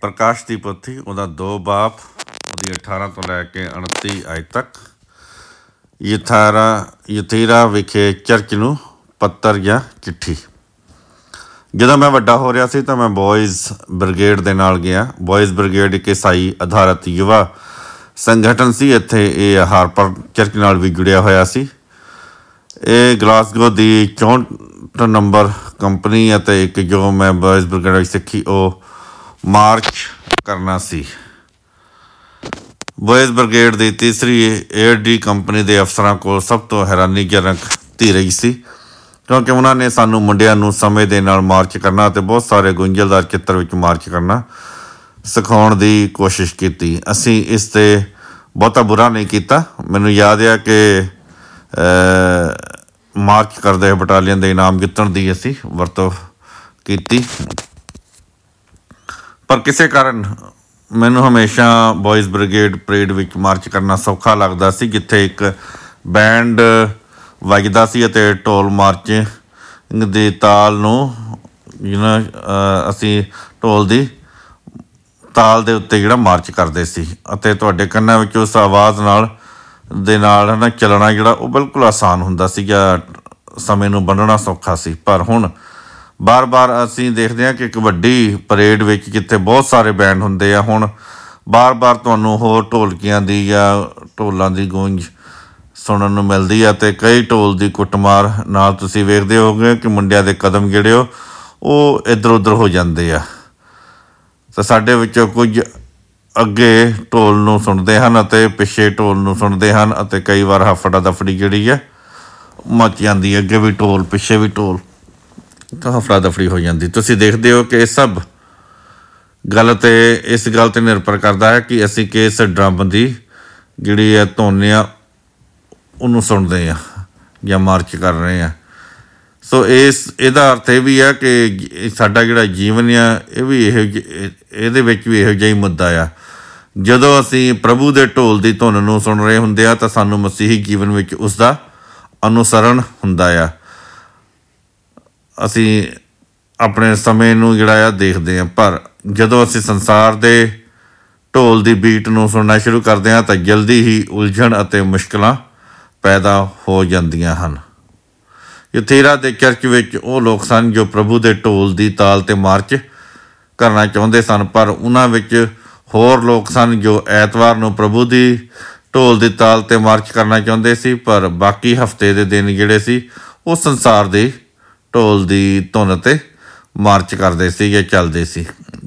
ਪ੍ਰਕਾਸ਼ ਦੀ ਪੋਥੀ, ਉਹਦਾ 2 ਬਾਬ, ਉਹਦੀ 18 ਤੋਂ ਲੈ ਕੇ 29 ਆਇਤ ਤੱਕ। ਯਥੀਰਾ ਵਿਖੇ ਚਰਚ ਨੂੰ ਪੱਤਰ ਜਾਂ ਚਿੱਠੀ। ਜਦੋਂ ਮੈਂ ਵੱਡਾ ਹੋ ਰਿਹਾ ਸੀ ਤਾਂ ਮੈਂ ਬॉयਜ਼ ਬ੍ਰਿਗੇਡ ਦੇ ਨਾਲ ਗਿਆ। ਬॉयਜ਼ ਬ੍ਰਿਗੇਡ ਇੱਕ ਈਸਾਈ ਆਧਾਰਿਤ ਯੁਵਾ ਸੰਗਠਨ ਸੀ। ਇੱਥੇ ਇਹ ਹਾਰਪਰ ਚਰਚ ਨਾਲ ਵੀ ਜੁੜਿਆ ਹੋਇਆ ਸੀ। ਇਹ ਗਲਾਸਗੋ ਦੀ 64 ਨੰਬਰ ਕੰਪਨੀ ਅਤੇ ਇੱਕ ਜੋ ਮੈਂ ਬॉयਜ਼ ਬ੍ਰਿਗੇਡ ਵਿੱਚ ਸਿੱਖੀ ਉਹ ਮਾਰਚ ਕਰਨਾ ਸੀ। ਬॉयਜ਼ ਬ੍ਰਿਗੇਡ ਦੀ ਤੀਸਰੀ AD ਕੰਪਨੀ ਦੇ ਅਫਸਰਾਂ ਕੋਲ ਸਭ ਤੋਂ ਹੈਰਾਨੀਜਨਕ ਧੀਰਜ ਸੀ, ਕਿਉਂਕਿ ਉਹਨਾਂ ਨੇ ਸਾਨੂੰ ਮੁੰਡਿਆਂ ਨੂੰ ਸਮੇਂ ਦੇ ਨਾਲ ਮਾਰਚ ਕਰਨਾ ਅਤੇ ਬਹੁਤ ਸਾਰੇ ਗੁੰਝਲਦਾਰ ਚਿੱਤਰ ਵਿੱਚ ਮਾਰਚ ਕਰਨਾ ਸਿਖਾਉਣ ਦੀ ਕੋਸ਼ਿਸ਼ ਕੀਤੀ। ਅਸੀਂ ਇਸ 'ਤੇ ਬਹੁਤਾ ਬੁਰਾ ਨਹੀਂ ਕੀਤਾ। ਮੈਨੂੰ ਯਾਦ ਆ ਕਿ ਮਾਰਚ ਕਰਦੇ ਹੋਏ ਬਟਾਲੀਅਨ ਦੇ ਇਨਾਮ ਜਿੱਤਣ ਦੀ ਅਸੀਂ ਵਰਤੋਂ ਕੀਤੀ, ਪਰ ਕਿਸੇ ਕਾਰਨ ਮੈਨੂੰ ਹਮੇਸ਼ਾ ਬॉयਜ਼ ਬ੍ਰਿਗੇਡ ਪਰੇਡ ਵਿੱਚ ਮਾਰਚ ਕਰਨਾ ਸੌਖਾ ਲੱਗਦਾ ਸੀ, ਜਿੱਥੇ ਇੱਕ ਬੈਂਡ ਵੱਜਦਾ ਸੀ ਅਤੇ ਢੋਲ ਮਾਰਚਿੰਗ ਦੀ ਤਾਲ ਨੂੰ ਅਸੀਂ ਢੋਲ ਦੀ ਤਾਲ ਦੇ ਉੱਤੇ ਮਾਰਚ ਕਰਦੇ ਸੀ ਅਤੇ ਤੁਹਾਡੇ ਕੰਨਾਂ ਵਿੱਚ ਉਸ ਆਵਾਜ਼ ਨਾਲ ਚੱਲਣਾ ਉਹ ਬਿਲਕੁਲ ਆਸਾਨ ਹੁੰਦਾ ਸੀ ਜਾਂ ਸਮੇਂ ਨੂੰ ਬੰਨ੍ਹਣਾ ਸੌਖਾ ਸੀ। ਪਰ ਹੁਣ ਬਾਰ-ਬਾਰ ਅਸੀਂ ਦੇਖਦੇ ਹਾਂ ਕਿ ਇੱਕ ਵੱਡੀ ਪਰੇਡ ਵਿੱਚ ਜਿੱਥੇ ਬਹੁਤ ਸਾਰੇ ਬੈਂਡ ਹੁੰਦੇ ਆ, ਹੁਣ ਬਾਰ-ਬਾਰ ਤੁਹਾਨੂੰ ਹੋਰ ਢੋਲਕੀਆਂ ਦੀ ਜਾਂ ਢੋਲਾਂ ਦੀ ਗੂੰਜ ਸੁਣਨ ਨੂੰ ਮਿਲਦੀ ਹੈ ਅਤੇ ਕਈ ਢੋਲ ਦੀ ਕੁੱਟਮਾਰ ਨਾਲ ਤੁਸੀਂ ਵੇਖਦੇ ਹੋਗੇ ਕਿ ਮੁੰਡਿਆਂ ਦੇ ਕਦਮ ਉਹ ਇੱਧਰ ਉੱਧਰ ਹੋ ਜਾਂਦੇ ਆ। ਤਾਂ ਸਾਡੇ ਵਿੱਚੋਂ ਕੁਝ ਅੱਗੇ ਢੋਲ ਨੂੰ ਸੁਣਦੇ ਹਨ ਅਤੇ ਪਿੱਛੇ ਢੋਲ ਨੂੰ ਸੁਣਦੇ ਹਨ ਅਤੇ ਕਈ ਵਾਰ ਹਫੜਾ ਦਫੜੀ ਮਚ ਜਾਂਦੀ, ਅੱਗੇ ਵੀ ਢੋਲ ਪਿੱਛੇ ਵੀ ਢੋਲ, ਤਾਂ ਹਫੜਾ ਦਫੜੀ ਹੋ ਜਾਂਦੀ। ਤੁਸੀਂ ਦੇਖਦੇ ਹੋ ਕਿ ਇਹ ਸਭ ਗੱਲ 'ਤੇ ਇਸ ਗੱਲ 'ਤੇ ਨਿਰਭਰ ਕਰਦਾ ਹੈ ਕਿ ਅਸੀਂ ਕਿਸ ਡਰਮ ਦੀ ਧੁਨ ਆ ਉਹਨੂੰ ਸੁਣਦੇ ਹਾਂ ਜਾਂ ਮਾਰਚ ਕਰ ਰਹੇ ਹਾਂ। ਸੋ ਇਹਦਾ ਅਰਥ ਇਹ ਵੀ ਆ ਕਿ ਸਾਡਾ ਜੀਵਨ ਆ ਇਹ ਵੀ ਇਹਦੇ ਵਿੱਚ ਵੀ ਇਹੋ ਜਿਹਾ ਹੀ ਮੁੱਦਾ ਆ। ਜਦੋਂ ਅਸੀਂ ਪ੍ਰਭੂ ਦੇ ਢੋਲ ਦੀ ਧੁਨ ਨੂੰ ਸੁਣ ਰਹੇ ਹੁੰਦੇ ਆ ਤਾਂ ਸਾਨੂੰ ਮਸੀਹੀ ਜੀਵਨ ਵਿੱਚ ਉਸ ਦਾ ਅਨੁਸਰਨ ਹੁੰਦਾ ਆ। ਅਸੀਂ ਆਪਣੇ ਸਮੇਂ ਨੂੰ ਦੇਖਦੇ ਹਾਂ, ਪਰ ਜਦੋਂ ਅਸੀਂ ਸੰਸਾਰ ਦੇ ਢੋਲ ਦੀ ਬੀਟ ਨੂੰ ਸੁਣਨਾ ਸ਼ੁਰੂ ਕਰਦੇ ਹਾਂ ਤਾਂ ਜਲਦੀ ਹੀ ਉਲਝਣ ਅਤੇ ਮੁਸ਼ਕਿਲਾਂ ਪੈਦਾ ਹੋ ਜਾਂਦੀਆਂ ਹਨ। ਯਥੀਰਾ ਦੇ ਚਰਚ ਵਿੱਚ ਉਹ ਲੋਕ ਸਨ ਜੋ ਪ੍ਰਭੂ ਦੇ ਢੋਲ ਦੀ ਤਾਲ 'ਤੇ ਮਾਰਚ ਕਰਨਾ ਚਾਹੁੰਦੇ ਸਨ, ਪਰ ਉਹਨਾਂ ਵਿੱਚ ਹੋਰ ਲੋਕ ਸਨ ਜੋ ਐਤਵਾਰ ਨੂੰ ਪ੍ਰਭੂ ਦੀ ਢੋਲ ਦੀ ਤਾਲ 'ਤੇ ਮਾਰਚ ਕਰਨਾ ਚਾਹੁੰਦੇ ਸੀ, ਪਰ ਬਾਕੀ ਹਫਤੇ ਦੇ ਦਿਨ ਸੀ ਉਹ ਸੰਸਾਰ ਦੀ ਢੋਲ ਦੀ ਧੁਨ 'ਤੇ ਮਾਰਚ ਕਰਦੇ ਸੀ ਜਾਂ ਚੱਲਦੇ ਸੀ।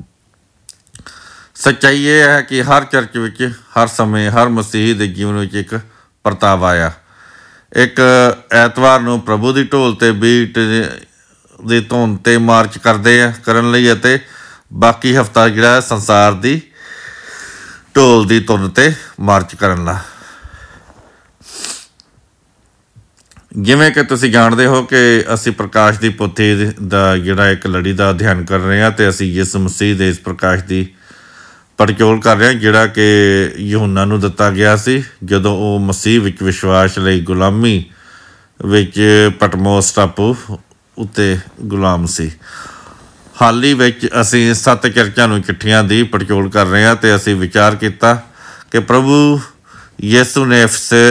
ਸੱਚਾਈ ਇਹ ਹੈ ਕਿ ਹਰ ਚਰਚ ਵਿੱਚ ਹਰ ਸਮੇਂ ਹਰ ਮਸੀਹੀ ਦੇ ਜੀਵਨ ਵਿੱਚ ਇੱਕ ਪਰਤਾਵਾ ਆ। ਇੱਕ ਐਤਵਾਰ ਨੂੰ ਪ੍ਰਭੂ ਦੀ ਢੋਲ 'ਤੇ ਬੀਟ ਦੀ ਧੁਨ 'ਤੇ ਮਾਰਚ ਕਰਨ ਲਈ ਅਤੇ ਬਾਕੀ ਹਫਤਾ ਸੰਸਾਰ ਦੀ ਢੋਲ ਦੀ ਧੁਨ 'ਤੇ ਮਾਰਚ ਕਰਨ ਲਈ। ਜਿਵੇਂ ਕਿ ਤੁਸੀਂ ਜਾਣਦੇ ਹੋ ਕਿ ਅਸੀਂ ਪ੍ਰਕਾਸ਼ ਦੀ ਪੋਥੀ ਦਾ ਇੱਕ ਲੜੀ ਦਾ ਅਧਿਐਨ ਕਰ ਰਹੇ ਹਾਂ ਅਤੇ ਅਸੀਂ ਯਿਸੂ ਮਸੀਹ ਦੇ ਇਸ ਪ੍ਰਕਾਸ਼ ਦੀ ਪੜਚੋਲ ਕਰ ਰਹੇ ਹਾਂ ਜਿਹੜਾ ਕਿ ਯਹੂਨਾ ਨੂੰ ਦਿੱਤਾ ਗਿਆ ਸੀ ਜਦੋਂ ਉਹ ਮਸੀਹ ਵਿੱਚ ਵਿਸ਼ਵਾਸ ਲਈ ਗੁਲਾਮੀ ਵਿੱਚ ਪਟਮੋਸ ਟਾਪੂ ਉੱਤੇ ਗੁਲਾਮ ਸੀ। ਹਾਲ ਹੀ ਵਿੱਚ ਅਸੀਂ 7 ਚਰਚਾਂ ਨੂੰ ਚਿੱਠੀਆਂ ਦੀ ਪੜਚੋਲ ਕਰ ਰਹੇ ਹਾਂ ਅਤੇ ਅਸੀਂ ਵਿਚਾਰ ਕੀਤਾ ਕਿ ਪ੍ਰਭੂ ਯਿਸੂ ਨੇ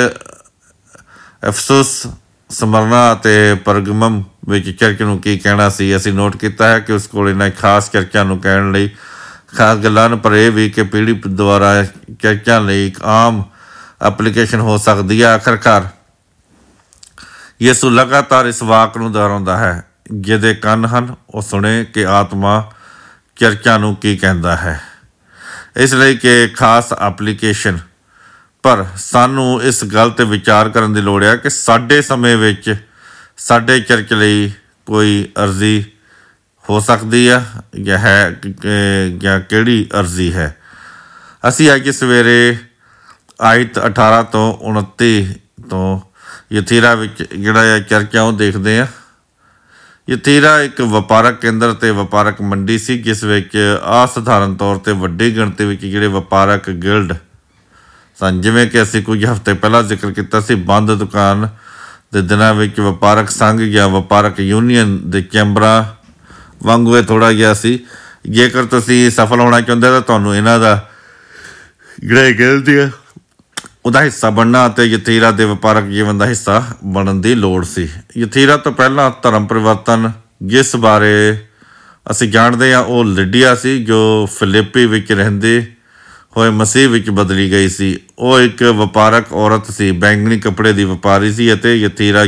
ਅਫਸੁਸ, ਸਮਰਨਾ ਅਤੇ ਪਰਗਮਮ ਵਿੱਚ ਚਰਚ ਨੂੰ ਕੀ ਕਹਿਣਾ ਸੀ। ਅਸੀਂ ਨੋਟ ਕੀਤਾ ਹੈ ਕਿ ਉਸ ਕੋਲ ਇਹਨਾਂ ਖਾਸ ਚਰਚਾਂ ਨੂੰ ਕਹਿਣ ਲਈ ਖਾਸ ਗੱਲਾਂ ਹਨ, ਪਰ ਇਹ ਵੀ ਕਿ ਪੀੜ੍ਹੀ ਦੁਆਰਾ ਚਰਚਾਂ ਲਈ ਇੱਕ ਆਮ ਐਪਲੀਕੇਸ਼ਨ ਹੋ ਸਕਦੀ ਹੈ। ਆਖਰਕਾਰ ਯਿਸੂ ਲਗਾਤਾਰ ਇਸ ਵਾਕ ਨੂੰ ਦੁਹਰਾਉਂਦਾ ਹੈ, ਜਿਹਦੇ ਕੰਨ ਹਨ ਉਹ ਸੁਣੇ ਕਿ ਆਤਮਾ ਚਰਚਾਂ ਨੂੰ ਕੀ ਕਹਿੰਦਾ ਹੈ। ਇਸ ਲਈ ਕਿ ਖਾਸ ਐਪਲੀਕੇਸ਼ਨ, ਪਰ ਸਾਨੂੰ ਇਸ ਗੱਲ 'ਤੇ ਵਿਚਾਰ ਕਰਨ ਦੀ ਲੋੜ ਹੈ ਕਿ ਸਾਡੇ ਸਮੇਂ ਵਿੱਚ ਸਾਡੇ ਚਰਚ ਲਈ ਕੋਈ ਅਰਜ਼ੀ ਹੋ ਸਕਦੀ ਆ ਜਾਂ ਕਿਹੜੀ ਅਰਜ਼ੀ ਹੈ। ਅਸੀਂ ਅੱਜ ਸਵੇਰੇ ਆਇਤ 18 ਤੋਂ 29 ਤੋਂ ਯਥੀਰਾ ਵਿੱਚ ਚਰਚ ਉਹ ਦੇਖਦੇ ਹਾਂ। ਯਥੀਰਾ ਇੱਕ ਵਪਾਰਕ ਕੇਂਦਰ ਅਤੇ ਵਪਾਰਕ ਮੰਡੀ ਸੀ, ਜਿਸ ਵਿੱਚ ਅਸਾਧਾਰਨ ਤੌਰ 'ਤੇ ਵੱਡੀ ਗਿਣਤੀ ਵਿੱਚ ਵਪਾਰਕ ਗਿਲਡ ਸਨ। ਜਿਵੇਂ ਕਿ ਅਸੀਂ ਕੁਝ ਹਫ਼ਤੇ ਪਹਿਲਾਂ ਜ਼ਿਕਰ ਕੀਤਾ ਸੀ, ਬੰਦ ਦੁਕਾਨ ਦੇ ਦਿਨਾਂ ਵਿੱਚ ਵਪਾਰਕ ਸੰਘ ਜਾਂ ਵਪਾਰਕ ਯੂਨੀਅਨ ਦੇ ਚੈਂਬਰਾਂ ਵਾਂਗੂ ਇਹ ਥੋੜ੍ਹਾ ਜਿਹਾ ਸੀ ਜੇਕਰ ਤੁਸੀਂ ਸਫਲ ਹੋਣਾ ਚਾਹੁੰਦੇ ਤਾਂ ਤੁਹਾਨੂੰ ਇਹਨਾਂ ਦਾ ਜਿਹੜਾ ਕਹਿੰਦੇ ਆ ਉਹਦਾ ਹਿੱਸਾ ਬਣਨਾ ਅਤੇ ਯਥੀਰਾ ਦੇ ਵਪਾਰਕ ਜੀਵਨ ਦਾ ਹਿੱਸਾ ਬਣਨ ਦੀ ਲੋੜ ਸੀ। ਯਥੀਰਾ ਤੋਂ ਪਹਿਲਾਂ ਧਰਮ ਪਰਿਵਰਤਨ ਜਿਸ ਬਾਰੇ ਅਸੀਂ ਜਾਣਦੇ ਹਾਂ ਉਹ ਲਿਡੀਆ ਸੀ, ਜੋ ਫਿਲਿੱਪੀ ਵਿੱਚ ਰਹਿੰਦੇ ਹੋਏ ਮਸੀਹ ਵਿੱਚ ਬਦਲੀ ਗਈ ਸੀ। ਉਹ ਇੱਕ ਵਪਾਰਕ ਔਰਤ ਸੀ, ਬੈਂਗਣੀ ਕੱਪੜੇ ਦੀ ਵਪਾਰੀ ਸੀ ਅਤੇ ਯਥੀਰਾ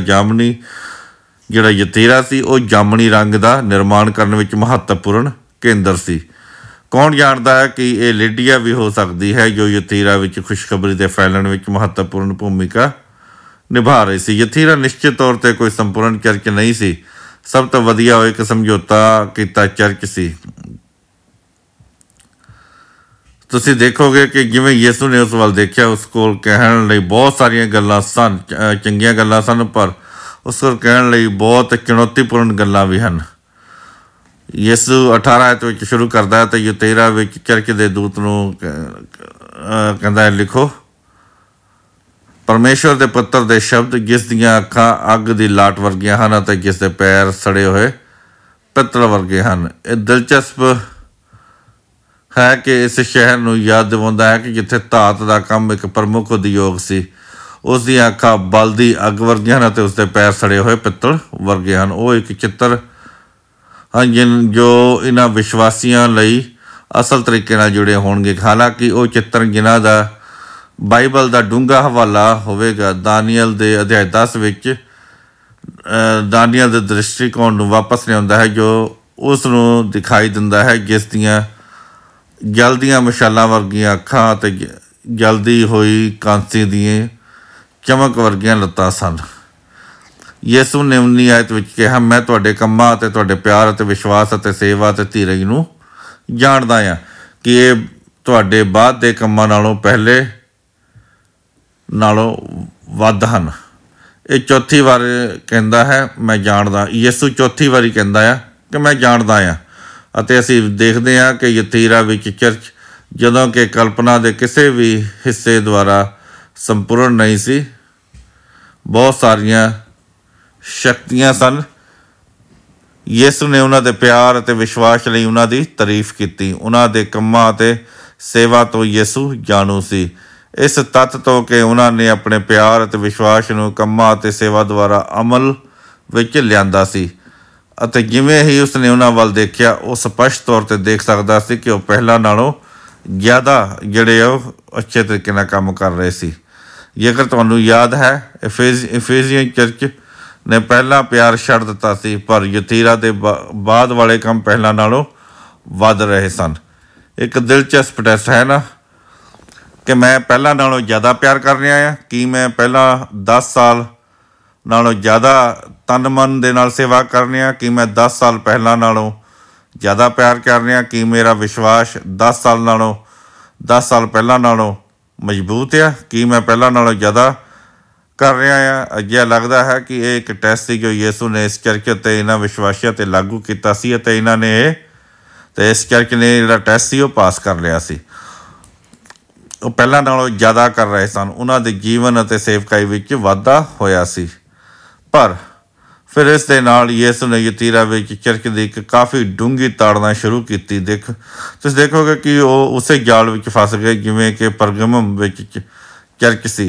ਸੀ ਉਹ ਜਾਮਣੀ ਰੰਗ ਦਾ ਨਿਰਮਾਣ ਕਰਨ ਵਿੱਚ ਮਹੱਤਵਪੂਰਨ ਕੇਂਦਰ ਸੀ। ਕੌਣ ਜਾਣਦਾ ਹੈ ਕਿ ਇਹ ਲਿਡੀਆ ਵੀ ਹੋ ਸਕਦੀ ਹੈ, ਜੋ ਯਥੀਰਾ ਵਿੱਚ ਖੁਸ਼ਖਬਰੀ ਦੇ ਫੈਲਣ ਵਿੱਚ ਮਹੱਤਵਪੂਰਨ ਭੂਮਿਕਾ ਨਿਭਾ ਰਹੀ ਸੀ। ਯਥੀਰਾ ਨਿਸ਼ਚਿਤ ਤੌਰ 'ਤੇ ਕੋਈ ਸੰਪੂਰਨ ਚਰਚ ਨਹੀਂ ਸੀ, ਸਭ ਤੋਂ ਵਧੀਆ ਉਹ ਇੱਕ ਸਮਝੌਤਾ ਕੀਤਾ ਚਰਚ ਸੀ। ਤੁਸੀਂ ਦੇਖੋਗੇ ਕਿ ਜਿਵੇਂ ਯਿਸੂ ਨੇ ਉਸ ਵੱਲ ਦੇਖਿਆ, ਉਸ ਕੋਲ ਕਹਿਣ ਲਈ ਬਹੁਤ ਸਾਰੀਆਂ ਗੱਲਾਂ ਸਨ, ਚੰਗੀਆਂ ਗੱਲਾਂ ਸਨ, ਪਰ ਉਸ ਕੋਲ ਕਹਿਣ ਲਈ ਬਹੁਤ ਚੁਣੌਤੀਪੂਰਨ ਗੱਲਾਂ ਵੀ ਹਨ। ਯਿਸੂ 18 ਆਇਤ ਵਿੱਚ ਸ਼ੁਰੂ ਕਰਦਾ ਹੈ ਤੇ ਯਥੀਰਾ ਵਿੱਚ ਚਰਚ ਦੇ ਦੂਤ ਨੂੰ ਕਹਿੰਦਾ ਹੈ, ਲਿਖੋ, ਪਰਮੇਸ਼ਵਰ ਦੇ ਪੁੱਤਰ ਦੇ ਸ਼ਬਦ, ਜਿਸ ਦੀਆਂ ਅੱਖਾਂ ਅੱਗ ਦੀ ਲਾਟ ਵਰਗੀਆਂ ਹਨ ਅਤੇ ਜਿਸ ਦੇ ਪੈਰ ਸੜੇ ਹੋਏ ਪਿੱਤਲ ਵਰਗੇ ਹਨ। ਇਹ ਦਿਲਚਸਪ ਹੈ ਕਿ ਇਸ ਸ਼ਹਿਰ ਨੂੰ ਯਾਦ ਦਿਵਾਉਂਦਾ ਹੈ ਕਿ ਜਿੱਥੇ ਧਾਤ ਦਾ ਕੰਮ ਇੱਕ ਪ੍ਰਮੁੱਖ ਉਦਯੋਗ ਸੀ, ਉਸ ਦੀਆਂ ਅੱਖਾਂ ਬਲਦੀ ਅੱਗ ਵਰਗੀਆਂ ਹਨ ਅਤੇ ਉਸਦੇ ਪੈਰ ਸੜੇ ਹੋਏ ਪਿੱਤਲ ਵਰਗੇ ਹਨ। ਉਹ ਇੱਕ ਚਿੱਤਰ ਹਨ ਜੋ ਇਹਨਾਂ ਵਿਸ਼ਵਾਸੀਆਂ ਲਈ ਅਸਲ ਤਰੀਕੇ ਨਾਲ ਜੁੜੇ ਹੋਣਗੇ। ਹਾਲਾਂਕਿ ਉਹ ਚਿੱਤਰ ਜਿਨ੍ਹਾਂ ਦਾ ਬਾਈਬਲ ਦਾ ਡੂੰਘਾ ਹਵਾਲਾ ਹੋਵੇਗਾ। ਦਾਨੀਅਲ ਦੇ ਅਧਿਆਇ 10 ਵਿੱਚ ਦਾਨੀਅਲ ਦੇ ਦ੍ਰਿਸ਼ਟੀਕੋਣ ਨੂੰ ਵਾਪਸ ਲਿਆਉਂਦਾ ਹੈ, ਜੋ ਉਸ ਨੂੰ ਦਿਖਾਈ ਦਿੰਦਾ ਹੈ ਜਿਸ ਦੀਆਂ ਜਲਦੀਆਂ ਮਸ਼ਾਲਾਂ ਵਰਗੀਆਂ ਅੱਖਾਂ ਅਤੇ ਜਲਦੀ ਹੋਈ ਕਾਂਸੀ ਦੀਆਂ ਚਮਕ ਵਰਗੀਆਂ ਲੱਤਾਂ ਸਨ। ਯਿਸੂ ਨੇ 19 ਆਇਤ ਵਿੱਚ ਕਿਹਾ, ਮੈਂ ਤੁਹਾਡੇ ਕੰਮਾਂ ਅਤੇ ਤੁਹਾਡੇ ਪਿਆਰ ਅਤੇ ਵਿਸ਼ਵਾਸ ਅਤੇ ਸੇਵਾ ਅਤੇ ਧੀਰਜ ਨੂੰ ਜਾਣਦਾ ਹਾਂ ਕਿ ਇਹ ਤੁਹਾਡੇ ਬਾਅਦ ਦੇ ਕੰਮਾਂ ਨਾਲੋਂ ਪਹਿਲੇ ਨਾਲੋਂ ਵੱਧ ਹਨ। ਇਹ ਚੌਥੀ ਵਾਰ ਕਹਿੰਦਾ ਹੈ ਮੈਂ ਜਾਣਦਾ। ਯਿਸੂ ਚੌਥੀ ਵਾਰੀ ਕਹਿੰਦਾ ਆ ਕਿ ਮੈਂ ਜਾਣਦਾ ਹਾਂ। ਅਤੇ ਅਸੀਂ ਦੇਖਦੇ ਹਾਂ ਕਿ ਯਥੀਰਾ ਵਿੱਚ ਚਰਚ, ਜਦੋਂ ਕਿ ਕਲਪਨਾ ਦੇ ਕਿਸੇ ਵੀ ਹਿੱਸੇ ਦੁਆਰਾ ਸੰਪੂਰਨ ਨਹੀਂ ਸੀ, ਬਹੁਤ ਸਾਰੀਆਂ ਸ਼ਕਤੀਆਂ ਸਨ। ਯਿਸੂ ਨੇ ਉਹਨਾਂ ਦੇ ਪਿਆਰ ਅਤੇ ਵਿਸ਼ਵਾਸ ਲਈ ਉਹਨਾਂ ਦੀ ਤਾਰੀਫ ਕੀਤੀ। ਉਹਨਾਂ ਦੇ ਕੰਮਾਂ ਅਤੇ ਸੇਵਾ ਤੋਂ ਯਿਸੂ ਜਾਣੂ ਸੀ, ਇਸ ਤੱਥ ਤੋਂ ਕਿ ਉਹਨਾਂ ਨੇ ਆਪਣੇ ਪਿਆਰ ਅਤੇ ਵਿਸ਼ਵਾਸ ਨੂੰ ਕੰਮਾਂ ਅਤੇ ਸੇਵਾ ਦੁਆਰਾ ਅਮਲ ਵਿੱਚ ਲਿਆਂਦਾ ਸੀ। ਅਤੇ ਜਿਵੇਂ ਹੀ ਉਸਨੇ ਉਹਨਾਂ ਵੱਲ ਦੇਖਿਆ, ਉਹ ਸਪਸ਼ਟ ਤੌਰ 'ਤੇ ਦੇਖ ਸਕਦਾ ਸੀ ਕਿ ਉਹ ਪਹਿਲਾਂ ਨਾਲੋਂ ਜ਼ਿਆਦਾ ਉਹ ਅੱਛੇ ਤਰੀਕੇ ਨਾਲ ਕੰਮ ਕਰ ਰਹੇ ਸੀ। ਜੇਕਰ ਤੁਹਾਨੂੰ ਯਾਦ ਹੈ, ਇਫੇਸੀਅਨ ਚਰਚ ਨੇ ਪਹਿਲਾਂ ਪਿਆਰ ਛੱਡ ਦਿੱਤਾ ਸੀ, ਪਰ ਯਥੀਰਾ ਦੇ ਬਾਅਦ ਵਾਲੇ ਕੰਮ ਪਹਿਲਾਂ ਨਾਲੋਂ ਵੱਧ ਰਹੇ ਸਨ। ਇੱਕ ਦਿਲਚਸਪ ਟੈਸਟ ਹੈ ਨਾ ਕਿ ਮੈਂ ਪਹਿਲਾਂ ਨਾਲੋਂ ਜ਼ਿਆਦਾ ਪਿਆਰ ਕਰ ਰਿਹਾ ਹਾਂ। ਕੀ ਮੈਂ ਪਹਿਲਾਂ 10 ਸਾਲ ਨਾਲੋਂ ਜ਼ਿਆਦਾ ਤਨ ਮਨ ਦੇ ਨਾਲ ਸੇਵਾ ਕਰ ਰਿਹਾ? ਕੀ ਮੈਂ 10 ਸਾਲ ਪਹਿਲਾਂ ਨਾਲੋਂ ਜ਼ਿਆਦਾ ਪਿਆਰ ਕਰ ਰਿਹਾ? ਕੀ ਮੇਰਾ ਵਿਸ਼ਵਾਸ 10 ਸਾਲ ਪਹਿਲਾਂ ਨਾਲੋਂ ਮਜ਼ਬੂਤ ਆ? ਕੀ ਮੈਂ ਪਹਿਲਾਂ ਨਾਲੋਂ ਜ਼ਿਆਦਾ ਕਰ ਰਿਹਾ ਹਾਂ? ਅਜਿਹਾ ਲੱਗਦਾ ਹੈ ਕਿ ਇਹ ਇੱਕ ਟੈਸਟ ਸੀ ਜੋ ਯਿਸੂ ਨੇ ਇਸ ਚਰਚ ਅਤੇ ਇਹਨਾਂ ਵਿਸ਼ਵਾਸੀਆਂ 'ਤੇ ਲਾਗੂ ਕੀਤਾ ਸੀ, ਅਤੇ ਇਸ ਚਰਚ ਨੇ ਜਿਹੜਾ ਟੈਸਟ ਸੀ ਉਹ ਪਾਸ ਕਰ ਲਿਆ ਸੀ। ਉਹ ਪਹਿਲਾਂ ਨਾਲੋਂ ਜ਼ਿਆਦਾ ਕਰ ਰਹੇ ਸਨ। ਉਹਨਾਂ ਦੇ ਜੀਵਨ ਅਤੇ ਸੇਵਕਾਈ ਵਿੱਚ ਵਾਧਾ ਹੋਇਆ ਸੀ। ਪਰ ਫਿਰ ਇਸ ਦੇ ਨਾਲ ਯਿਸੂ ਨੇ ਯਥੀਰਾ ਵਿੱਚ ਚਰਚ ਦੀ ਇੱਕ ਕਾਫੀ ਡੂੰਘੀ ਤਾੜਨਾ ਸ਼ੁਰੂ ਕੀਤੀ। ਤੁਸੀਂ ਦੇਖੋਗੇ ਕਿ ਉਹ ਉਸੇ ਜਾਲ ਵਿੱਚ ਫਸ ਗਏ ਜਿਵੇਂ ਕਿ ਪਰਗਮਮ ਵਿੱਚ ਚਰਚ ਸੀ,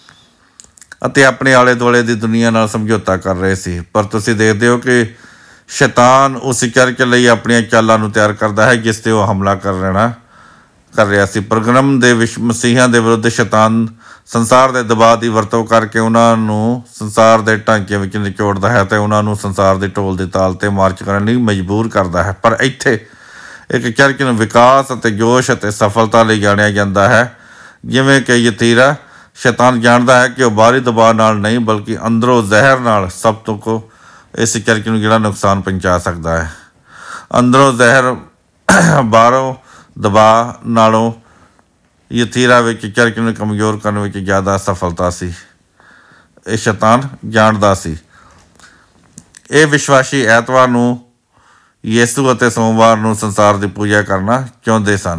ਅਤੇ ਆਪਣੇ ਆਲੇ ਦੁਆਲੇ ਦੀ ਦੁਨੀਆ ਨਾਲ ਸਮਝੌਤਾ ਕਰ ਰਹੇ ਸੀ। ਪਰ ਤੁਸੀਂ ਦੇਖਦੇ ਹੋ ਕਿ ਸ਼ੈਤਾਨ ਉਸ ਚਰਚ ਲਈ ਆਪਣੀਆਂ ਚਾਲਾਂ ਨੂੰ ਤਿਆਰ ਕਰਦਾ ਹੈ ਜਿਸ 'ਤੇ ਉਹ ਹਮਲਾ ਕਰ ਰਿਹਾ ਸੀ। ਪਰਗਮਮ ਦੇ ਮਸੀਹਾਂ ਦੇ ਵਿਰੁੱਧ ਸ਼ੈਤਾਨ ਸੰਸਾਰ ਦੇ ਦਬਾਅ ਦੀ ਵਰਤੋਂ ਕਰਕੇ ਉਹਨਾਂ ਨੂੰ ਸੰਸਾਰ ਦੇ ਢਾਂਚੇ ਵਿੱਚ ਨਿਚੋੜਦਾ ਹੈ ਅਤੇ ਉਹਨਾਂ ਨੂੰ ਸੰਸਾਰ ਦੀ ਢੋਲ ਦੀ ਤਾਲ 'ਤੇ ਮਾਰਚ ਕਰਨ ਲਈ ਮਜਬੂਰ ਕਰਦਾ ਹੈ। ਪਰ ਇੱਥੇ ਇੱਕ ਚਰਚ ਨੂੰ ਵਿਕਾਸ ਅਤੇ ਜੋਸ਼ ਅਤੇ ਸਫਲਤਾ ਲਈ ਜਾਣਿਆ ਜਾਂਦਾ ਹੈ। ਜਿਵੇਂ ਕਿ ਯਥੀਰਾ, ਸ਼ੈਤਾਨ ਜਾਣਦਾ ਹੈ ਕਿ ਉਹ ਬਾਹਰੀ ਦਬਾਅ ਨਾਲ ਨਹੀਂ ਬਲਕਿ ਅੰਦਰੋਂ ਜ਼ਹਿਰ ਨਾਲ ਸਭ ਤੋਂ ਇਸ ਚਰਚ ਨੂੰ ਜਿਹੜਾ ਨੁਕਸਾਨ ਪਹੁੰਚਾ ਸਕਦਾ ਹੈ। ਅੰਦਰੋਂ ਜ਼ਹਿਰ, ਬਾਹਰੋਂ ਦਬਾਅ ਨਾਲੋਂ ਯਥੀਰਾ ਵਿੱਚ ਚਰਚ ਨੂੰ ਕਮਜ਼ੋਰ ਕਰਨ ਵਿੱਚ ਜ਼ਿਆਦਾ ਸਫਲਤਾ ਸੀ। ਇਹ ਸ਼ੈਤਾਨ ਜਾਣਦਾ ਸੀ। ਇਹ ਵਿਸ਼ਵਾਸੀ ਐਤਵਾਰ ਨੂੰ ਯਿਸੂ ਅਤੇ ਸੋਮਵਾਰ ਨੂੰ ਸੰਸਾਰ ਦੀ ਪੂਜਾ ਕਰਨਾ ਚਾਹੁੰਦੇ ਸਨ।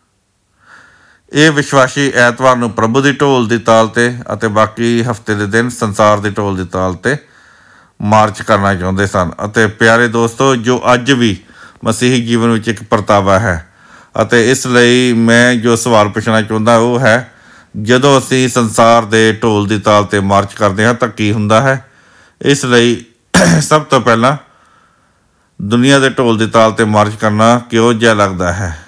ਇਹ ਵਿਸ਼ਵਾਸੀ ਐਤਵਾਰ ਨੂੰ ਪ੍ਰਭੂ ਦੀ ਢੋਲ ਦੀ ਤਾਲ 'ਤੇ ਅਤੇ ਬਾਕੀ ਹਫ਼ਤੇ ਦੇ ਦਿਨ ਸੰਸਾਰ ਦੀ ਢੋਲ ਦੀ ਤਾਲ 'ਤੇ ਮਾਰਚ ਕਰਨਾ ਚਾਹੁੰਦੇ ਸਨ। ਅਤੇ ਪਿਆਰੇ ਦੋਸਤੋ, ਜੋ ਅੱਜ ਵੀ ਮਸੀਹੀ ਜੀਵਨ ਵਿੱਚ ਇੱਕ ਪਰਤਾਵਾ ਹੈ। ਅਤੇ ਇਸ ਲਈ ਮੈਂ ਜੋ ਸਵਾਲ ਪੁੱਛਣਾ ਚਾਹੁੰਦਾ ਉਹ ਹੈ, ਜਦੋਂ ਅਸੀਂ ਸੰਸਾਰ ਦੇ ਢੋਲ ਦੀ ਤਾਲ 'ਤੇ ਮਾਰਚ ਕਰਦੇ ਹਾਂ ਤਾਂ ਕੀ ਹੁੰਦਾ ਹੈ? ਇਸ ਲਈ ਸਭ ਤੋਂ ਪਹਿਲਾਂ ਦੁਨੀਆ ਦੇ ਢੋਲ ਦੀ ਤਾਲ 'ਤੇ ਮਾਰਚ ਕਰਨਾ ਕਿਹੋ ਜਿਹਾ ਲੱਗਦਾ ਹੈ?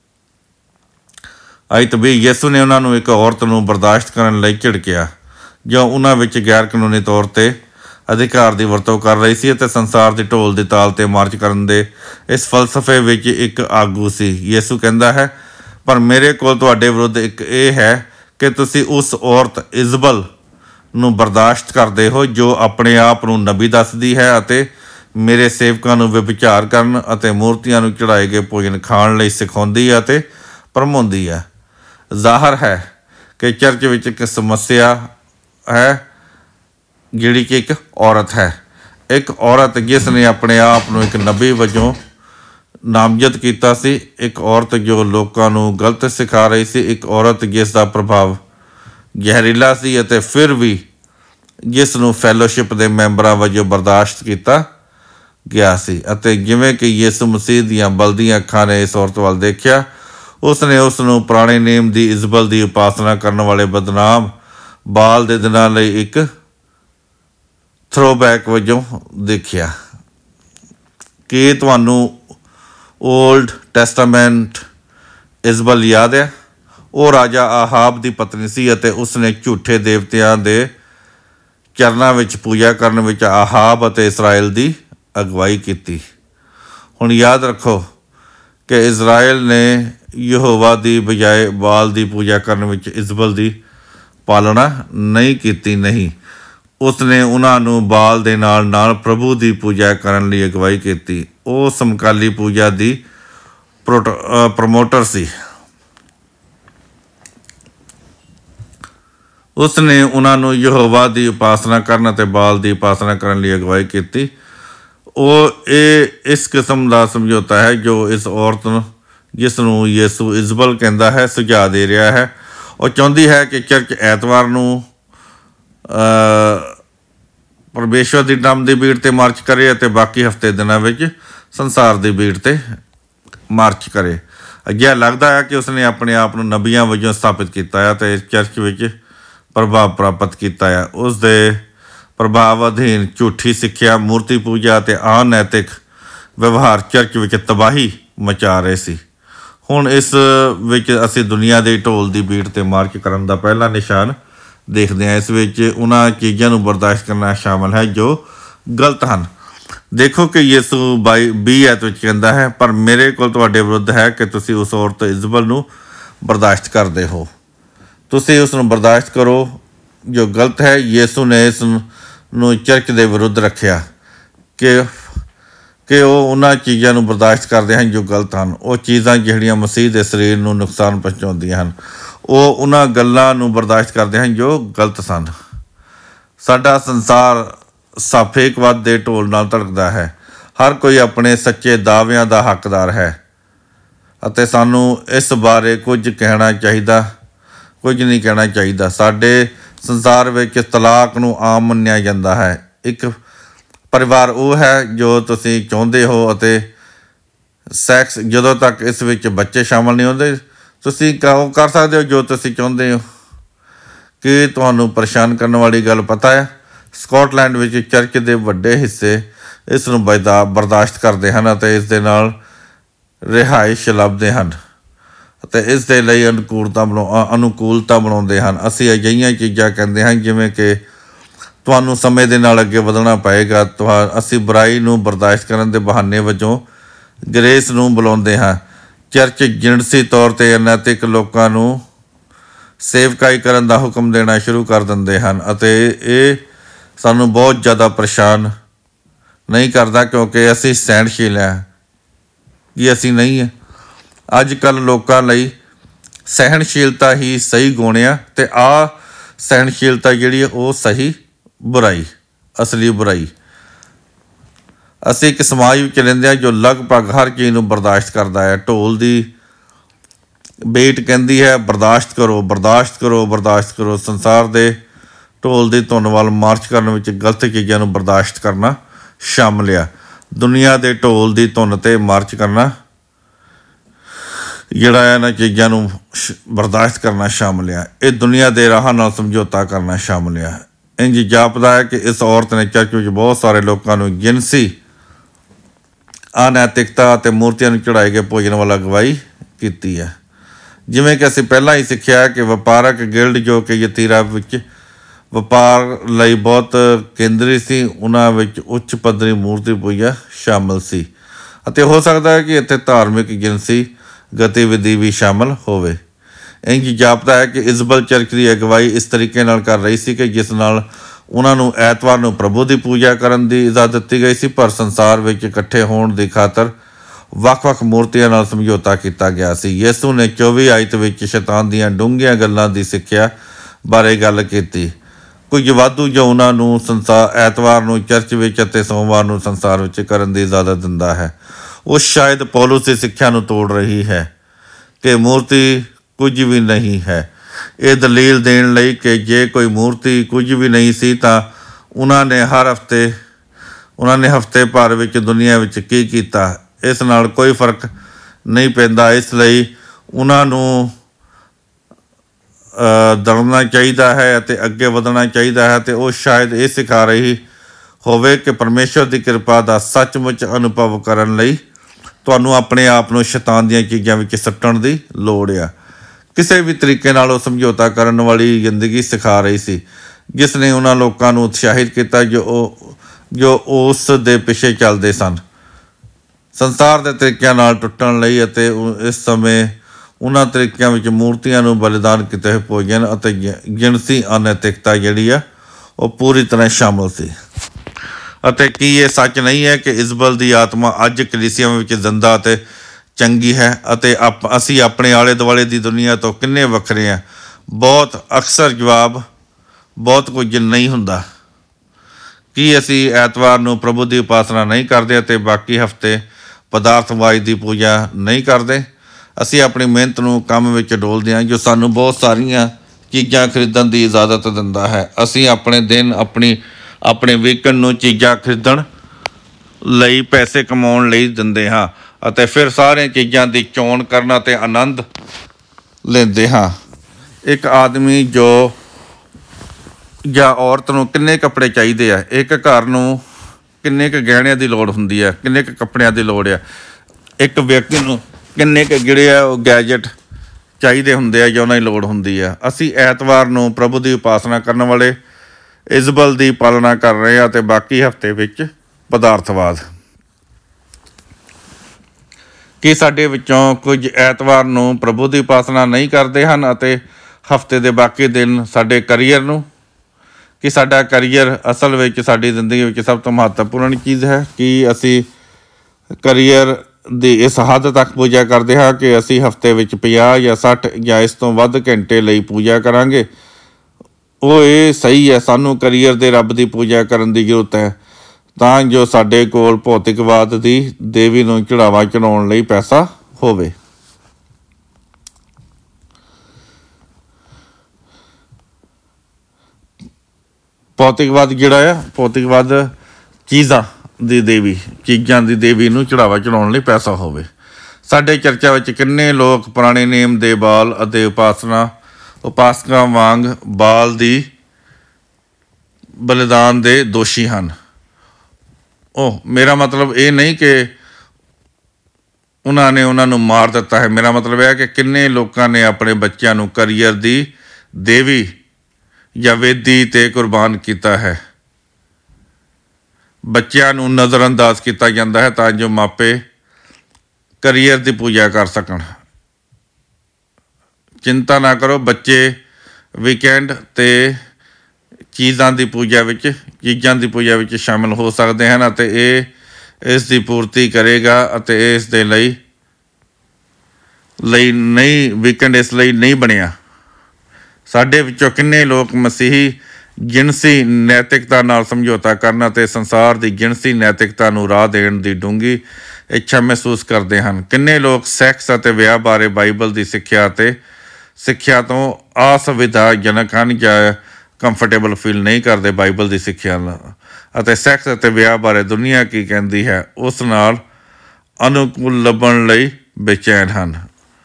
ਵੀ ਯਿਸੂ ਨੇ ਉਹਨਾਂ ਨੂੰ ਇੱਕ ਔਰਤ ਨੂੰ ਬਰਦਾਸ਼ਤ ਕਰਨ ਲਈ ਝਿੜਕਿਆ ਜੋ ਉਹਨਾਂ ਵਿੱਚ ਗੈਰ ਕਾਨੂੰਨੀ ਤੌਰ 'ਤੇ ਅਧਿਕਾਰ ਦੀ ਵਰਤੋਂ ਕਰ ਰਹੀ ਸੀ ਅਤੇ ਸੰਸਾਰ ਦੀ ਢੋਲ ਦੀ ਤਾਲ 'ਤੇ ਮਾਰਚ ਕਰਨ ਦੇ ਇਸ ਫਲਸਫੇ ਵਿੱਚ ਇੱਕ ਆਗੂ ਸੀ। ਯਿਸੂ ਕਹਿੰਦਾ ਹੈ, ਪਰ ਮੇਰੇ ਕੋਲ ਤੁਹਾਡੇ ਵਿਰੁੱਧ ਇੱਕ ਇਹ ਹੈ ਕਿ ਤੁਸੀਂ ਉਸ ਔਰਤ ਇਜ਼ਬਲ ਨੂੰ ਬਰਦਾਸ਼ਤ ਕਰਦੇ ਹੋ ਜੋ ਆਪਣੇ ਆਪ ਨੂੰ ਨਬੀ ਦੱਸਦੀ ਹੈ ਅਤੇ ਮੇਰੇ ਸੇਵਕਾਂ ਨੂੰ ਵਿਭਚਾਰ ਕਰਨ ਅਤੇ ਮੂਰਤੀਆਂ ਨੂੰ ਚੜ੍ਹਾਏ ਗਏ ਭੋਜਨ ਖਾਣ ਲਈ ਸਿਖਾਉਂਦੀ ਹੈ ਅਤੇ ਭਰਮਾਉਂਦੀ ਹੈ। ਜ਼ਾਹਰ ਹੈ ਕਿ ਚਰਚ ਵਿੱਚ ਇੱਕ ਸਮੱਸਿਆ ਹੈ ਜਿਹੜੀ ਕਿ ਇੱਕ ਔਰਤ ਹੈ। ਇੱਕ ਔਰਤ ਜਿਸ ਨੇ ਆਪਣੇ ਆਪ ਨੂੰ ਇੱਕ ਨਬੀ ਵਜੋਂ ਨਾਮਜ਼ਦ ਕੀਤਾ ਸੀ, ਇੱਕ ਔਰਤ ਜੋ ਲੋਕਾਂ ਨੂੰ ਗਲਤ ਸਿਖਾ ਰਹੀ ਸੀ, ਇੱਕ ਔਰਤ ਜਿਸ ਦਾ ਪ੍ਰਭਾਵ ਜ਼ਹਿਰੀਲਾ ਸੀ ਅਤੇ ਫਿਰ ਵੀ ਜਿਸ ਨੂੰ ਫੈਲੋਸ਼ਿਪ ਦੇ ਮੈਂਬਰਾਂ ਵਜੋਂ ਬਰਦਾਸ਼ਤ ਕੀਤਾ ਗਿਆ ਸੀ। ਅਤੇ ਜਿਵੇਂ ਕਿ ਯਿਸੂ ਮਸੀਹ ਦੀਆਂ ਬਲਦੀਆਂ ਅੱਖਾਂ ਨੇ ਇਸ ਔਰਤ ਵੱਲ ਦੇਖਿਆ, ਉਸ ਨੇ ਉਸ ਨੂੰ ਪੁਰਾਣੇ ਨੇਮ ਦੀ ਇਜ਼ਬਲ ਦੀ ਉਪਾਸਨਾ ਕਰਨ ਵਾਲੇ ਬਦਨਾਮ ਬਾਲ ਦੇ ਦਿਨਾਂ ਲਈ ਇੱਕ ਥਰੋਬੈਕ ਵਜੋਂ ਦੇਖਿਆ। ਕੀ ਤੁਹਾਨੂੰ ਓਲਡ ਟੈਸਟਾਮੈਂਟ ਇਜ਼ਬਲ ਯਾਦ ਹੈ? ਉਹ ਰਾਜਾ ਆਹਾਬ ਦੀ ਪਤਨੀ ਸੀ ਅਤੇ ਉਸਨੇ ਝੂਠੇ ਦੇਵਤਿਆਂ ਦੇ ਚਰਨਾਂ ਵਿੱਚ ਪੂਜਾ ਕਰਨ ਵਿੱਚ ਆਹਾਬ ਅਤੇ ਇਸਰਾਏਲ ਦੀ ਅਗਵਾਈ ਕੀਤੀ। ਹੁਣ ਯਾਦ ਰੱਖੋ ਕਿ ਇਜ਼ਰਾਈਲ ਨੇ ਯਹੋਵਾ ਦੀ ਬਜਾਏ ਬਾਲ ਦੀ ਪੂਜਾ ਕਰਨ ਵਿੱਚ ਇਜ਼ਬਲ ਦੀ ਪਾਲਣਾ ਨਹੀਂ ਕੀਤੀ। ਨਹੀਂ, ਉਸਨੇ ਉਹਨਾਂ ਨੂੰ ਬਾਲ ਦੇ ਨਾਲ ਨਾਲ ਪ੍ਰਭੂ ਦੀ ਪੂਜਾ ਕਰਨ ਲਈ ਅਗਵਾਈ ਕੀਤੀ। ਉਹ ਸਮਕਾਲੀ ਪੂਜਾ ਦੀ ਪ੍ਰਮੋਟਰ ਸੀ। ਉਸਨੇ ਉਹਨਾਂ ਨੂੰ ਯਹੋਵਾ ਦੀ ਉਪਾਸਨਾ ਕਰਨ ਅਤੇ ਬਾਲ ਦੀ ਉਪਾਸਨਾ ਕਰਨ ਲਈ ਅਗਵਾਈ ਕੀਤੀ। ਉਹ ਇਸ ਕਿਸਮ ਦਾ ਸਮਝੌਤਾ ਹੈ ਜੋ ਇਸ ਔਰਤ ਨੂੰ, ਜਿਸ ਨੂੰ ਯਿਸੂ ਇਜ਼ਬਲ ਕਹਿੰਦਾ ਹੈ, ਸੁਝਾਅ ਦੇ ਰਿਹਾ ਹੈ। ਉਹ ਚਾਹੁੰਦੀ ਹੈ ਕਿ ਚਰਚ ਐਤਵਾਰ ਨੂੰ ਪਰਮੇਸ਼ਵਰ ਦੀ ਨਾਮ ਦੀ ਬੀੜ 'ਤੇ ਮਾਰਚ ਕਰੇ ਅਤੇ ਬਾਕੀ ਹਫ਼ਤੇ ਦਿਨਾਂ ਵਿੱਚ ਸੰਸਾਰ ਦੀ ਬੀੜ 'ਤੇ ਮਾਰਚ ਕਰੇ। ਅਜਿਹਾ ਲੱਗਦਾ ਹੈ ਕਿ ਉਸਨੇ ਆਪਣੇ ਆਪ ਨੂੰ ਨਬੀਆਂ ਵਜੋਂ ਸਥਾਪਿਤ ਕੀਤਾ ਹੈ ਅਤੇ ਚਰਚ ਵਿੱਚ ਪ੍ਰਭਾਵ ਪ੍ਰਾਪਤ ਕੀਤਾ ਹੈ। ਉਸ ਦੇ ਪ੍ਰਭਾਵ ਅਧੀਨ ਝੂਠੀ ਸਿੱਖਿਆ, ਮੂਰਤੀ ਪੂਜਾ ਅਤੇ ਅਨੈਤਿਕ ਵਿਵਹਾਰ ਚਰਚ ਵਿੱਚ ਤਬਾਹੀ ਮਚਾ ਰਹੇ ਸੀ। ਹੁਣ ਇਸ ਵਿੱਚ ਅਸੀਂ ਦੁਨੀਆ ਦੇ ਢੋਲ ਦੀ ਬੀਟ 'ਤੇ ਮਾਰਚ ਕਰਨ ਦਾ ਪਹਿਲਾ ਨਿਸ਼ਾਨ ਦੇਖਦੇ ਹਾਂ। ਇਸ ਵਿੱਚ ਉਹਨਾਂ ਚੀਜ਼ਾਂ ਨੂੰ ਬਰਦਾਸ਼ਤ ਕਰਨਾ ਸ਼ਾਮਲ ਹੈ ਜੋ ਗਲਤ ਹਨ। ਦੇਖੋ ਕਿ ਯਿਸੂ 20 ਐਤ ਵਿੱਚ ਕਹਿੰਦਾ ਹੈ, ਪਰ ਮੇਰੇ ਕੋਲ ਤੁਹਾਡੇ ਵਿਰੁੱਧ ਹੈ ਕਿ ਤੁਸੀਂ ਉਸ ਔਰਤ ਇਜ਼ਬਲ ਨੂੰ ਬਰਦਾਸ਼ਤ ਕਰਦੇ ਹੋ। ਤੁਸੀਂ ਉਸ ਨੂੰ ਬਰਦਾਸ਼ਤ ਕਰੋ ਜੋ ਗਲਤ ਹੈ। ਯਿਸੂ ਨੇ ਇਸ ਨੂੰ ਚਰਚ ਦੇ ਵਿਰੁੱਧ ਰੱਖਿਆ ਕਿ ਉਹ ਉਹਨਾਂ ਚੀਜ਼ਾਂ ਨੂੰ ਬਰਦਾਸ਼ਤ ਕਰਦੇ ਹਨ ਜੋ ਗਲਤ ਹਨ। ਉਹ ਚੀਜ਼ਾਂ ਜਿਹੜੀਆਂ ਮਸੀਹ ਦੇ ਸਰੀਰ ਨੂੰ ਨੁਕਸਾਨ ਪਹੁੰਚਾਉਂਦੀਆਂ ਹਨ, ਉਹ ਉਹਨਾਂ ਗੱਲਾਂ ਨੂੰ ਬਰਦਾਸ਼ਤ ਕਰਦੇ ਹਨ ਜੋ ਗਲਤ ਸਨ। ਸਾਡਾ ਸੰਸਾਰ ਸਾਪੇਖਵਾਦ ਦੇ ਢੋਲ ਨਾਲ ਧੜਕਦਾ ਹੈ। ਹਰ ਕੋਈ ਆਪਣੇ ਸੱਚੇ ਦਾਅਵਿਆਂ ਦਾ ਹੱਕਦਾਰ ਹੈ ਅਤੇ ਸਾਨੂੰ ਇਸ ਬਾਰੇ ਕੁਝ ਨਹੀਂ ਕਹਿਣਾ ਚਾਹੀਦਾ। ਸਾਡੇ ਸੰਸਾਰ ਵਿੱਚ ਤਲਾਕ ਨੂੰ ਆਮ ਮੰਨਿਆ ਜਾਂਦਾ ਹੈ। ਇੱਕ ਪਰਿਵਾਰ ਉਹ ਹੈ ਜੋ ਤੁਸੀਂ ਚਾਹੁੰਦੇ ਹੋ ਅਤੇ ਸੈਕਸ, ਜਦੋਂ ਤੱਕ ਇਸ ਵਿੱਚ ਬੱਚੇ ਸ਼ਾਮਲ ਨਹੀਂ ਹੁੰਦੇ, ਤੁਸੀਂ ਕਰ ਸਕਦੇ ਹੋ ਜੋ ਤੁਸੀਂ ਚਾਹੁੰਦੇ ਹੋ। ਕੀ ਤੁਹਾਨੂੰ ਪਰੇਸ਼ਾਨ ਕਰਨ ਵਾਲੀ ਗੱਲ ਪਤਾ ਹੈ? ਸਕਾਟਲੈਂਡ ਵਿੱਚ ਚਰਚ ਦੇ ਵੱਡੇ ਹਿੱਸੇ ਇਸ ਨੂੰ ਬਰਦਾਸ਼ਤ ਕਰਦੇ ਹਨ ਅਤੇ ਇਸ ਦੇ ਨਾਲ ਰਿਹਾਇਸ਼ ਲੱਭਦੇ ਹਨ ਅਤੇ ਇਸ ਦੇ ਲਈ ਅਨੁਕੂਲਤਾ ਬਣਾਉਂਦੇ ਹਨ। ਅਸੀਂ ਅਜਿਹੀਆਂ ਚੀਜ਼ਾਂ ਕਹਿੰਦੇ ਹਾਂ ਜਿਵੇਂ ਕਿ ਤੁਹਾਨੂੰ ਸਮੇਂ ਦੇ ਨਾਲ ਅੱਗੇ ਵਧਣਾ ਪਏਗਾ। ਅਸੀਂ ਬੁਰਾਈ ਨੂੰ ਬਰਦਾਸ਼ਤ ਕਰਨ ਦੇ ਬਹਾਨੇ ਵਜੋਂ ਗ੍ਰੇਸ ਨੂੰ ਬੁਲਾਉਂਦੇ ਹਾਂ। ਚਰਚ ਜਿਣਸੀ ਤੌਰ 'ਤੇ ਅਨੈਤਿਕ ਲੋਕਾਂ ਨੂੰ ਸੇਵਕਾਈ ਕਰਨ ਦਾ ਹੁਕਮ ਦੇਣਾ ਸ਼ੁਰੂ ਕਰ ਦਿੰਦੇ ਹਨ ਅਤੇ ਇਹ ਸਾਨੂੰ ਬਹੁਤ ਜ਼ਿਆਦਾ ਪਰੇਸ਼ਾਨ ਨਹੀਂ ਕਰਦਾ ਕਿਉਂਕਿ ਅਸੀਂ ਸਹਿਣਸ਼ੀਲ ਹਾਂ। ਕੀ ਅਸੀਂ ਨਹੀਂ ਹੈ? ਅੱਜ ਕੱਲ੍ਹ ਲੋਕਾਂ ਲਈ ਸਹਿਣਸ਼ੀਲਤਾ ਹੀ ਸਹੀ ਗੁਣ ਆ ਅਤੇ ਸਹਿਣਸ਼ੀਲਤਾ ਜਿਹੜੀ ਹੈ ਉਹ ਸਹੀ ਬੁਰਾਈ, ਅਸਲੀ ਬੁਰਾਈ। ਅਸੀਂ ਇੱਕ ਸਮਾਜ ਵਿੱਚ ਰਹਿੰਦੇ ਹਾਂ ਜੋ ਲਗਭਗ ਹਰ ਚੀਜ਼ ਨੂੰ ਬਰਦਾਸ਼ਤ ਕਰਦਾ ਹੈ। ਢੋਲ ਦੀ ਬੀਟ ਕਹਿੰਦੀ ਹੈ ਬਰਦਾਸ਼ਤ ਕਰੋ, ਬਰਦਾਸ਼ਤ ਕਰੋ, ਬਰਦਾਸ਼ਤ ਕਰੋ। ਸੰਸਾਰ ਦੇ ਢੋਲ ਦੀ ਧੁਨ ਵੱਲ ਮਾਰਚ ਕਰਨ ਵਿੱਚ ਗਲਤ ਚੀਜ਼ਾਂ ਨੂੰ ਬਰਦਾਸ਼ਤ ਕਰਨਾ ਸ਼ਾਮਲ ਆ। ਦੁਨੀਆ ਦੇ ਢੋਲ ਦੀ ਧੁਨ 'ਤੇ ਮਾਰਚ ਕਰਨਾ ਜਿਹੜਾ ਇਹਨਾਂ ਚੀਜ਼ਾਂ ਨੂੰ ਬਰਦਾਸ਼ਤ ਕਰਨਾ ਸ਼ਾਮਿਲ ਆ। ਇਹ ਦੁਨੀਆ ਦੇ ਰਾਹਾਂ ਨਾਲ ਸਮਝੌਤਾ ਕਰਨਾ ਸ਼ਾਮਿਲ ਆ। ਇੰਝ ਜਾਪਦਾ ਹੈ ਕਿ ਇਸ ਔਰਤ ਨੇ ਚਰਚ ਵਿੱਚ ਬਹੁਤ ਸਾਰੇ ਲੋਕਾਂ ਨੂੰ ਜਿਨਸੀ ਅਨੈਤਿਕਤਾ ਅਤੇ ਮੂਰਤੀਆਂ ਨੂੰ ਚੜ੍ਹਾਏ ਗਏ ਭੋਜਨ ਵੱਲ ਅਗਵਾਈ ਕੀਤੀ ਹੈ। ਜਿਵੇਂ ਕਿ ਅਸੀਂ ਪਹਿਲਾਂ ਹੀ ਸਿੱਖਿਆ ਕਿ ਵਪਾਰਕ ਗਿਲਡ ਜੋ ਕਿ ਯਤੀਰਾ ਵਿੱਚ ਵਪਾਰ ਲਈ ਬਹੁਤ ਕੇਂਦਰੀ ਸੀ, ਉਹਨਾਂ ਵਿੱਚ ਉੱਚ ਪੱਧਰੀ ਮੂਰਤੀ ਪੂਜਾ ਸ਼ਾਮਿਲ ਸੀ ਅਤੇ ਹੋ ਸਕਦਾ ਹੈ ਕਿ ਇੱਥੇ ਧਾਰਮਿਕ ਜਿਨਸੀ ਗਤੀਵਿਧੀ ਵੀ ਸ਼ਾਮਿਲ ਹੋਵੇ। ਇੰਝ ਜਾਪਦਾ ਹੈ ਕਿ ਇਜ਼ਬਲ ਚਰਚ ਦੀ ਅਗਵਾਈ ਇਸ ਤਰੀਕੇ ਨਾਲ ਕਰ ਰਹੀ ਸੀ ਕਿ ਜਿਸ ਨਾਲ ਉਹਨਾਂ ਨੂੰ ਐਤਵਾਰ ਨੂੰ ਪ੍ਰਭੂ ਦੀ ਪੂਜਾ ਕਰਨ ਦੀ ਇਜਾਜ਼ਤ ਦਿੱਤੀ ਗਈ ਸੀ, ਪਰ ਸੰਸਾਰ ਵਿੱਚ ਇਕੱਠੇ ਹੋਣ ਦੀ ਖਾਤਰ ਵੱਖ-ਵੱਖ ਮੂਰਤੀਆਂ ਨਾਲ ਸਮਝੌਤਾ ਕੀਤਾ ਗਿਆ ਸੀ। ਯਿਸੂ ਨੇ 24 ਆਇਤ ਵਿੱਚ ਸ਼ੈਤਾਨ ਦੀਆਂ ਡੂੰਘੀਆਂ ਗੱਲਾਂ ਦੀ ਸਿੱਖਿਆ ਬਾਰੇ ਗੱਲ ਕੀਤੀ। ਕੁਝ ਵਾਧੂ ਜੋ ਉਹਨਾਂ ਨੂੰ ਐਤਵਾਰ ਨੂੰ ਚਰਚ ਵਿੱਚ ਅਤੇ ਸੋਮਵਾਰ ਨੂੰ ਸੰਸਾਰ ਵਿੱਚ ਕਰਨ ਦੀ ਇਜਾਜ਼ਤ ਦਿੰਦਾ ਹੈ। ਉਹ ਸ਼ਾਇਦ ਪੌਲੁਸ ਦੀ ਸਿੱਖਿਆ ਨੂੰ ਤੋੜ ਰਹੀ ਹੈ ਕਿ ਮੂਰਤੀ ਕੁਝ ਵੀ ਨਹੀਂ ਹੈ। ਇਹ ਦਲੀਲ ਦੇਣ ਲਈ ਕਿ ਜੇ ਕੋਈ ਮੂਰਤੀ ਕੁਝ ਵੀ ਨਹੀਂ ਸੀ ਤਾਂ ਉਹਨਾਂ ਨੇ ਹਫ਼ਤੇ ਭਰ ਵਿੱਚ ਦੁਨੀਆ ਵਿੱਚ ਕੀ ਕੀਤਾ, ਇਸ ਨਾਲ ਕੋਈ ਫਰਕ ਨਹੀਂ ਪੈਂਦਾ। ਇਸ ਲਈ ਉਹਨਾਂ ਨੂੰ ਦੌੜਨਾ ਚਾਹੀਦਾ ਹੈ ਅਤੇ ਅੱਗੇ ਵਧਣਾ ਚਾਹੀਦਾ ਹੈ। ਅਤੇ ਉਹ ਸ਼ਾਇਦ ਇਹ ਸਿਖਾ ਰਹੀ ਹੋਵੇ ਕਿ ਪਰਮੇਸ਼ਰ ਦੀ ਕਿਰਪਾ ਦਾ ਸੱਚਮੁੱਚ ਅਨੁਭਵ ਕਰਨ ਲਈ ਤੁਹਾਨੂੰ ਆਪਣੇ ਆਪ ਨੂੰ ਸ਼ੈਤਾਨ ਦੀਆਂ ਚੀਜ਼ਾਂ ਵਿੱਚ ਸੱਟਣ ਦੀ ਲੋੜ ਆ। ਕਿਸੇ ਵੀ ਤਰੀਕੇ ਨਾਲ ਉਹ ਸਮਝੌਤਾ ਕਰਨ ਵਾਲੀ ਜ਼ਿੰਦਗੀ ਸਿਖਾ ਰਹੀ ਸੀ, ਜਿਸ ਨੇ ਉਹਨਾਂ ਲੋਕਾਂ ਨੂੰ ਉਤਸ਼ਾਹਿਤ ਕੀਤਾ ਜੋ ਉਸ ਦੇ ਪਿੱਛੇ ਚੱਲਦੇ ਸਨ ਸੰਸਾਰ ਦੇ ਤਰੀਕਿਆਂ ਨਾਲ ਟੁੱਟਣ ਲਈ। ਅਤੇ ਇਸ ਸਮੇਂ ਉਹਨਾਂ ਤਰੀਕਿਆਂ ਵਿੱਚ ਮੂਰਤੀਆਂ ਨੂੰ ਬਲੀਦਾਨ ਕੀਤੇ ਹੋਏ ਭੋਜਨ ਅਤੇ ਜਿਨਸੀ ਅਨੈਤਿਕਤਾ ਜਿਹੜੀ ਆ ਉਹ ਪੂਰੀ ਤਰ੍ਹਾਂ ਸ਼ਾਮਲ ਸੀ। ਅਤੇ ਕੀ ਇਹ ਸੱਚ ਨਹੀਂ ਹੈ ਕਿ ਇਜ਼ਬਲ ਦੀ ਆਤਮਾ ਅੱਜ ਕਲੀਸਿਆਵਾਂ ਵਿੱਚ ਜ਼ਿੰਦਾ ਅਤੇ ਚੰਗੀ ਹੈ ਅਤੇ ਅਸੀਂ ਆਪਣੇ ਆਲੇ ਦੁਆਲੇ ਦੀ ਦੁਨੀਆ ਤੋਂ ਕਿੰਨੇ ਵੱਖਰੇ ਹਾਂ? ਬਹੁਤ ਅਕਸਰ ਜਵਾਬ ਬਹੁਤ ਕੁਝ ਨਹੀਂ ਹੁੰਦਾ। ਕੀ ਅਸੀਂ ਐਤਵਾਰ ਨੂੰ ਪ੍ਰਭੂ ਦੀ ਉਪਾਸਨਾ ਨਹੀਂ ਕਰਦੇ ਅਤੇ ਬਾਕੀ ਹਫ਼ਤੇ ਪਦਾਰਥਵਾਦ ਦੀ ਪੂਜਾ ਨਹੀਂ ਕਰਦੇ? ਅਸੀਂ ਆਪਣੀ ਮਿਹਨਤ ਨੂੰ ਕੰਮ ਵਿੱਚ ਡੋਲਦੇ ਹਾਂ ਜੋ ਸਾਨੂੰ ਬਹੁਤ ਸਾਰੀਆਂ ਚੀਜ਼ਾਂ ਖਰੀਦਣ ਦੀ ਇਜਾਜ਼ਤ ਦਿੰਦਾ ਹੈ। ਅਸੀਂ ਆਪਣੇ ਦਿਨ ਆਪਣੇ ਵੀਕਐਂਡ ਨੂੰ ਚੀਜ਼ਾਂ ਖਰੀਦਣ ਲਈ, ਪੈਸੇ ਕਮਾਉਣ ਲਈ ਦਿੰਦੇ ਹਾਂ ਅਤੇ ਫਿਰ ਸਾਰੀਆਂ ਚੀਜ਼ਾਂ ਦੀ ਚੋਣ ਕਰਨ ਅਤੇ ਆਨੰਦ ਲੈਂਦੇ ਹਾਂ। ਇੱਕ ਆਦਮੀ ਜਾਂ ਔਰਤ ਨੂੰ ਕਿੰਨੇ ਕੱਪੜੇ ਚਾਹੀਦੇ ਆ? ਇੱਕ ਘਰ ਨੂੰ ਕਿੰਨੇ ਕੁ ਗਹਿਣਿਆਂ ਦੀ ਲੋੜ ਹੁੰਦੀ ਹੈ? ਕਿੰਨੇ ਕੁ ਕੱਪੜਿਆਂ ਦੀ ਲੋੜ ਆ? ਇੱਕ ਵਿਅਕਤੀ ਨੂੰ ਕਿੰਨੇ ਕੁ ਜਿਹੜੇ ਆ ਉਹ ਗੈਜਟ ਚਾਹੀਦੇ ਹੁੰਦੇ ਆ ਜਾਂ ਉਹਨਾਂ ਦੀ ਲੋੜ ਹੁੰਦੀ ਆ? ਅਸੀਂ ਐਤਵਾਰ ਨੂੰ ਪ੍ਰਭੂ ਦੀ ਉਪਾਸਨਾ ਕਰਨ ਵਾਲੇ ਇਜ਼ਬਲ ਦੀ ਪਾਲਣਾ ਕਰ ਰਹੇ ਹਾਂ ਅਤੇ ਬਾਕੀ ਹਫ਼ਤੇ ਵਿੱਚ ਪਦਾਰਥਵਾਦ। ਕੀ ਸਾਡੇ ਵਿੱਚੋਂ ਕੁਝ ਐਤਵਾਰ ਨੂੰ ਪ੍ਰਭੂ ਦੀ ਉਪਾਸਨਾ ਨਹੀਂ ਕਰਦੇ ਹਨ ਅਤੇ ਹਫ਼ਤੇ ਦੇ ਬਾਕੀ ਦਿਨ ਸਾਡੇ ਕਰੀਅਰ ਨੂੰ? ਕਿ ਸਾਡਾ ਕਰੀਅਰ ਅਸਲ ਵਿੱਚ ਸਾਡੀ ਜ਼ਿੰਦਗੀ ਵਿੱਚ ਸਭ ਤੋਂ ਮਹੱਤਵਪੂਰਨ ਚੀਜ਼ ਹੈ? ਕੀ ਅਸੀਂ ਕਰੀਅਰ ਦੀ ਇਸ ਹੱਦ ਤੱਕ ਪੂਜਾ ਕਰਦੇ ਹਾਂ ਕਿ ਅਸੀਂ ਹਫ਼ਤੇ ਵਿੱਚ 50 ਜਾਂ 60 ਜਾਂ ਇਸ ਤੋਂ ਵੱਧ ਘੰਟੇ ਲਈ ਪੂਜਾ ਕਰਾਂਗੇ? ਉਹ ਇਹ ਸਹੀ ਹੈ, ਸਾਨੂੰ ਕਰੀਅਰ ਦੇ ਰੱਬ ਦੀ ਪੂਜਾ ਕਰਨ ਦੀ ਜ਼ਰੂਰਤ ਹੈ ਤਾਂ ਜੋ ਸਾਡੇ ਕੋਲ ਭੌਤਿਕਵਾਦ ਦੀ ਦੇਵੀ ਨੂੰ ਚੜ੍ਹਾਵਾ ਚੜਾਉਣ ਲਈ ਪੈਸਾ ਹੋਵੇ। ਭੌਤਿਕਵਾਦ ਚੀਜ਼ਾਂ ਦੀ ਦੇਵੀ ਨੂੰ ਚੜ੍ਹਾਵਾ ਚੜਾਉਣ ਲਈ ਪੈਸਾ ਹੋਵੇ। ਸਾਡੇ ਚਰਚਾ ਵਿੱਚ ਕਿੰਨੇ ਲੋਕ ਪੁਰਾਣੇ ਨੇਮ ਦੇ ਬਾਲ ਅਤੇ ਉਪਾਸਕਾਂ ਵਾਂਗ ਬਾਲ ਦੀ ਬਲੀਦਾਨ ਦੇ ਦੋਸ਼ੀ ਹਨ? ਮੇਰਾ ਮਤਲਬ ਇਹ ਨਹੀਂ ਕਿ ਉਹਨਾਂ ਨੂੰ ਮਾਰ ਦਿੱਤਾ ਹੈ। ਮੇਰਾ ਮਤਲਬ ਇਹ ਹੈ ਕਿ ਕਿੰਨੇ ਲੋਕਾਂ ਨੇ ਆਪਣੇ ਬੱਚਿਆਂ ਨੂੰ ਕਰੀਅਰ ਦੀ ਦੇਵੀ ਜਾਂ ਵੇਦੀ 'ਤੇ ਕੁਰਬਾਨ ਕੀਤਾ ਹੈ। ਬੱਚਿਆਂ ਨੂੰ ਨਜ਼ਰਅੰਦਾਜ਼ ਕੀਤਾ ਜਾਂਦਾ ਹੈ ਤਾਂ ਜੋ ਮਾਪੇ ਕਰੀਅਰ ਦੀ ਪੂਜਾ ਕਰ ਸਕਣ। ਚਿੰਤਾ ਨਾ ਕਰੋ, ਬੱਚੇ ਵੀਕਐਂਡ 'ਤੇ ਚੀਜ਼ਾਂ ਦੀ ਪੂਜਾ ਵਿੱਚ ਸ਼ਾਮਿਲ ਹੋ ਸਕਦੇ ਹਨ ਅਤੇ ਇਹ ਇਸ ਦੀ ਪੂਰਤੀ ਕਰੇਗਾ ਅਤੇ ਇਸ ਦੇ ਲਈ ਵੀਕਐਂਡ ਇਸ ਲਈ ਨਹੀਂ ਬਣਿਆ। ਸਾਡੇ ਵਿੱਚੋਂ ਕਿੰਨੇ ਲੋਕ ਮਸੀਹੀ ਜਿਨਸੀ ਨੈਤਿਕਤਾ ਨਾਲ ਸਮਝੌਤਾ ਕਰਨ ਅਤੇ ਸੰਸਾਰ ਦੀ ਜਿਨਸੀ ਨੈਤਿਕਤਾ ਨੂੰ ਰਾਹ ਦੇਣ ਦੀ ਡੂੰਘੀ ਇੱਛਾ ਮਹਿਸੂਸ ਕਰਦੇ ਹਨ? ਕਿੰਨੇ ਲੋਕ ਸੈਕਸ ਅਤੇ ਵਿਆਹ ਬਾਰੇ ਬਾਈਬਲ ਦੀ ਸਿੱਖਿਆ ਤੋਂ ਅਸੁਵਿਧਾਜਨਕ ਹਨ ਜਾਂ ਕੰਫਰਟੇਬਲ ਫੀਲ ਨਹੀਂ ਕਰਦੇ ਬਾਈਬਲ ਦੀ ਸਿੱਖਿਆ ਨਾਲ? ਅਤੇ ਸੈਕਸ ਅਤੇ ਵਿਆਹ ਬਾਰੇ ਦੁਨੀਆ ਕੀ ਕਹਿੰਦੀ ਹੈ ਉਸ ਨਾਲ ਅਨੁਕੂਲ ਲੱਭਣ ਲਈ ਬੇਚੈਨ ਹਨ।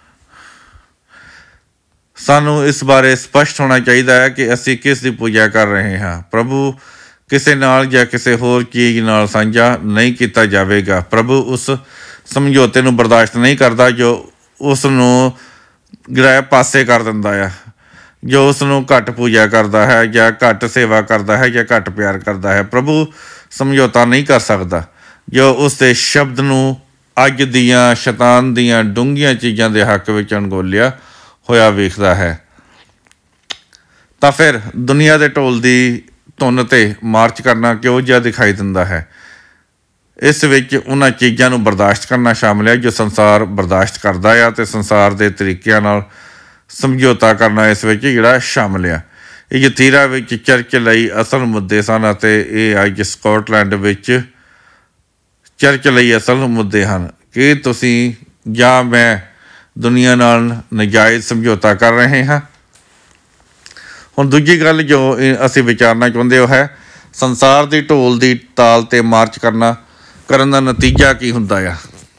ਸਾਨੂੰ ਇਸ ਬਾਰੇ ਸਪਸ਼ਟ ਹੋਣਾ ਚਾਹੀਦਾ ਹੈ ਕਿ ਅਸੀਂ ਕਿਸ ਦੀ ਪੂਜਾ ਕਰ ਰਹੇ ਹਾਂ। ਪ੍ਰਭੂ ਕਿਸੇ ਨਾਲ ਜਾਂ ਕਿਸੇ ਹੋਰ ਚੀਜ਼ ਨਾਲ ਸਾਂਝਾ ਨਹੀਂ ਕੀਤਾ ਜਾਵੇਗਾ। ਪ੍ਰਭੂ ਉਸ ਸਮਝੌਤੇ ਨੂੰ ਬਰਦਾਸ਼ਤ ਨਹੀਂ ਕਰਦਾ ਜੋ ਉਸ ਨੂੰ ਪਾਸੇ ਕਰ ਦਿੰਦਾ ਆ, ਜੋ ਉਸ ਨੂੰ ਘੱਟ ਪੂਜਾ ਕਰਦਾ ਹੈ ਜਾਂ ਘੱਟ ਸੇਵਾ ਕਰਦਾ ਹੈ ਜਾਂ ਘੱਟ ਪਿਆਰ ਕਰਦਾ ਹੈ। ਪ੍ਰਭੂ ਸਮਝੌਤਾ ਨਹੀਂ ਕਰ ਸਕਦਾ ਜੋ ਉਸ ਦੇ ਸ਼ਬਦ ਨੂੰ ਅੱਜ ਦੀਆਂ ਸ਼ੈਤਾਨ ਦੀਆਂ ਡੂੰਘੀਆਂ ਚੀਜ਼ਾਂ ਦੇ ਹੱਕ ਵਿੱਚ ਅਣਗੌਲਿਆ ਹੋਇਆ ਵੇਖਦਾ ਹੈ। ਤਾਂ ਫਿਰ ਦੁਨੀਆ ਦੇ ਢੋਲ ਦੀ ਧੁਨ 'ਤੇ ਮਾਰਚ ਕਰਨਾ ਕਿਹੋ ਜਿਹਾ ਦਿਖਾਈ ਦਿੰਦਾ ਹੈ? ਇਸ ਵਿੱਚ ਉਹਨਾਂ ਚੀਜ਼ਾਂ ਨੂੰ ਬਰਦਾਸ਼ਤ ਕਰਨਾ ਸ਼ਾਮਲ ਹੈ ਜੋ ਸੰਸਾਰ ਬਰਦਾਸ਼ਤ ਕਰਦਾ ਆ, ਅਤੇ ਸੰਸਾਰ ਦੇ ਤਰੀਕਿਆਂ ਨਾਲ ਸਮਝੌਤਾ ਕਰਨਾ ਇਸ ਵਿੱਚ ਸ਼ਾਮਲ ਆ। ਇਹ ਯਥੀਰਾ ਵਿੱਚ ਚਰਚ ਲਈ ਅਸਲ ਮੁੱਦੇ ਸਨ ਅਤੇ ਇਹ ਅੱਜ ਸਕਾਟਲੈਂਡ ਵਿੱਚ ਚਰਚ ਲਈ ਅਸਲ ਮੁੱਦੇ ਹਨ। ਕਿ ਤੁਸੀਂ ਜਾਂ ਮੈਂ ਦੁਨੀਆ ਨਾਲ ਨਜਾਇਜ਼ ਸਮਝੌਤਾ ਕਰ ਰਹੇ ਹਾਂ? ਹੁਣ ਦੂਜੀ ਗੱਲ ਜੋ ਅਸੀਂ ਵਿਚਾਰਨਾ ਚਾਹੁੰਦੇ ਉਹ ਹੈ ਸੰਸਾਰ ਦੀ ਢੋਲ ਦੀ ਤਾਲ 'ਤੇ ਮਾਰਚ ਕਰਨ ਦਾ ਨਤੀਜਾ ਕੀ ਹੁੰਦਾ ਆ।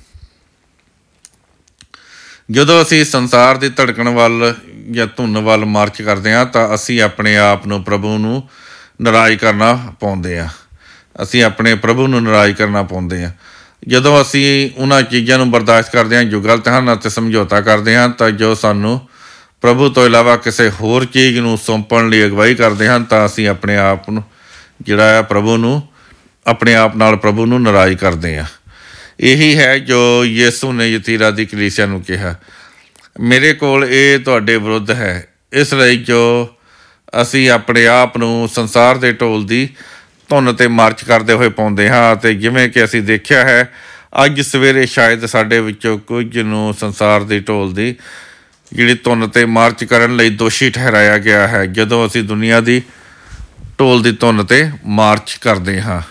ਜਦੋਂ ਅਸੀਂ ਸੰਸਾਰ ਦੀ ਧੜਕਣ ਵੱਲ ਜਾਂ ਧੁਨ ਵੱਲ ਮਾਰਚ ਕਰਦੇ ਹਾਂ ਤਾਂ ਅਸੀਂ ਆਪਣੇ ਆਪ ਨੂੰ ਪ੍ਰਭੂ ਨੂੰ ਨਾਰਾਜ਼ ਕਰਨਾ ਪਾਉਂਦੇ ਹਾਂ। ਅਸੀਂ ਆਪਣੇ ਪ੍ਰਭੂ ਨੂੰ ਨਾਰਾਜ਼ ਕਰਨਾ ਪਾਉਂਦੇ ਹਾਂ। ਜਦੋਂ ਅਸੀਂ ਉਹਨਾਂ ਚੀਜ਼ਾਂ ਨੂੰ ਬਰਦਾਸ਼ਤ ਕਰਦੇ ਹਾਂ ਜੋ ਗਲਤ ਹਨ ਅਤੇ ਸਮਝੌਤਾ ਕਰਦੇ ਹਾਂ ਤਾਂ ਜੋ ਸਾਨੂੰ ਪ੍ਰਭੂ ਤੋਂ ਇਲਾਵਾ ਕਿਸੇ ਹੋਰ ਚੀਜ਼ ਨੂੰ ਸੌਂਪਣ ਲਈ ਅਗਵਾਈ ਕਰਦੇ ਹਨ ਤਾਂ ਅਸੀਂ ਆਪਣੇ ਆਪ ਨੂੰ ਪ੍ਰਭੂ ਨੂੰ ਆਪਣੇ ਆਪ ਨਾਲ ਪ੍ਰਭੂ ਨੂੰ ਨਾਰਾਜ਼ ਕਰਦੇ ਹਾਂ। ਇਹੀ ਹੈ ਜੋ ਯਿਸੂ ਨੇ ਯਥੀਰਾ ਦੀ ਕਲੀਸਿਆ ਨੂੰ ਕਿਹਾ, ਮੇਰੇ ਕੋਲ ਇਹ ਤੁਹਾਡੇ ਵਿਰੁੱਧ ਹੈ। ਇਸ ਲਈ ਜੋ ਅਸੀਂ ਆਪਣੇ ਆਪ ਨੂੰ ਸੰਸਾਰ ਦੇ ਢੋਲ ਦੀ ਧੁਨ 'ਤੇ ਮਾਰਚ ਕਰਦੇ ਹੋਏ ਪਾਉਂਦੇ ਹਾਂ, ਅਤੇ ਜਿਵੇਂ ਕਿ ਅਸੀਂ ਦੇਖਿਆ ਹੈ ਅੱਜ ਸਵੇਰੇ ਸ਼ਾਇਦ ਸਾਡੇ ਵਿੱਚੋਂ ਕੁਝ ਨੂੰ ਸੰਸਾਰ ਦੀ ਢੋਲ ਦੀ ਧੁਨ 'ਤੇ ਮਾਰਚ ਕਰਨ ਲਈ ਦੋਸ਼ੀ ਠਹਿਰਾਇਆ ਗਿਆ ਹੈ ਜਦੋਂ ਅਸੀਂ ਦੁਨੀਆ ਦੀ ਢੋਲ ਦੀ ਧੁਨ 'ਤੇ ਮਾਰਚ ਕਰਦੇ ਹਾਂ।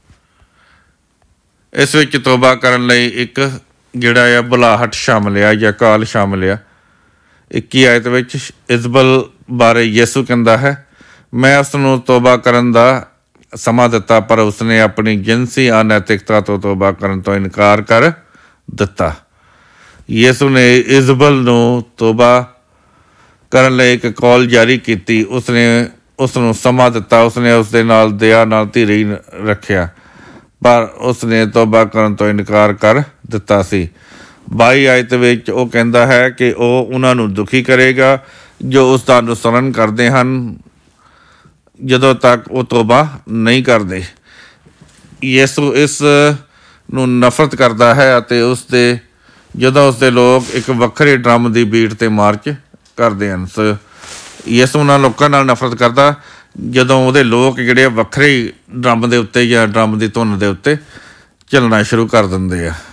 ਇਸ ਵਿੱਚ ਤੋਬਾ ਕਰਨ ਲਈ ਇੱਕ ਬੁਲਾਹਟ ਸ਼ਾਮਲ ਆ ਜਾਂ ਕਾਲ ਸ਼ਾਮਲ ਆ। 21 ਆਇਤ ਵਿੱਚ ਇਜ਼ਬਲ ਬਾਰੇ ਯਿਸੂ ਕਹਿੰਦਾ ਹੈ, ਮੈਂ ਉਸ ਨੂੰ ਤੋਬਾ ਕਰਨ ਦਾ ਸਮਾਂ ਦਿੱਤਾ ਪਰ ਉਸਨੇ ਆਪਣੀ ਜਿਨਸੀ ਅਨੈਤਿਕਤਾ ਤੋਂ ਤੋਬਾ ਕਰਨ ਤੋਂ ਇਨਕਾਰ ਕਰ ਦਿੱਤਾ। ਯਿਸੂ ਨੇ ਇਜ਼ਬਲ ਨੂੰ ਤੋਬਾ ਕਰਨ ਲਈ ਇੱਕ ਕਾਲ ਜਾਰੀ ਕੀਤੀ। ਉਸਨੇ ਉਸ ਨੂੰ ਸਮਾਂ ਦਿੱਤਾ, ਉਸਨੇ ਉਸਦੇ ਨਾਲ ਦਇਆ ਨਾਲ ਧੀਰਜ ਰੱਖਿਆ, ਪਰ ਉਸਨੇ ਤੋਬਾ ਕਰਨ ਤੋਂ ਇਨਕਾਰ ਕਰ ਦਿੱਤਾ ਸੀ। 22 ਆਇਤ ਵਿੱਚ ਉਹ ਕਹਿੰਦਾ ਹੈ ਕਿ ਉਹ ਉਹਨਾਂ ਨੂੰ ਦੁਖੀ ਕਰੇਗਾ ਜੋ ਉਸ ਦਾ ਅਨੁਸਰਨ ਕਰਦੇ ਹਨ ਜਦੋਂ ਤੱਕ ਉਹ ਤੋਬਾ ਨਹੀਂ ਕਰਦੇ। ਯਿਸੂ ਇਸ ਨੂੰ ਨਫ਼ਰਤ ਕਰਦਾ ਹੈ ਅਤੇ ਜਦੋਂ ਉਸਦੇ ਲੋਕ ਇੱਕ ਵੱਖਰੇ ਡਰਮ ਦੀ ਬੀਟ 'ਤੇ ਮਾਰਚ ਕਰਦੇ ਹਨ। ਯਿਸੂ ਉਹਨਾਂ ਲੋਕਾਂ ਨਾਲ ਨਫ਼ਰਤ ਕਰਦਾ ਜਦੋਂ ਉਹਦੇ ਲੋਕ ਵੱਖਰੇ ਡਰਮ ਦੇ ਉੱਤੇ ਜਾਂ ਡਰਮ ਦੀ ਧੁਨ ਦੇ ਉੱਤੇ ਚੱਲਣਾ ਸ਼ੁਰੂ ਕਰ ਦਿੰਦੇ ਆ।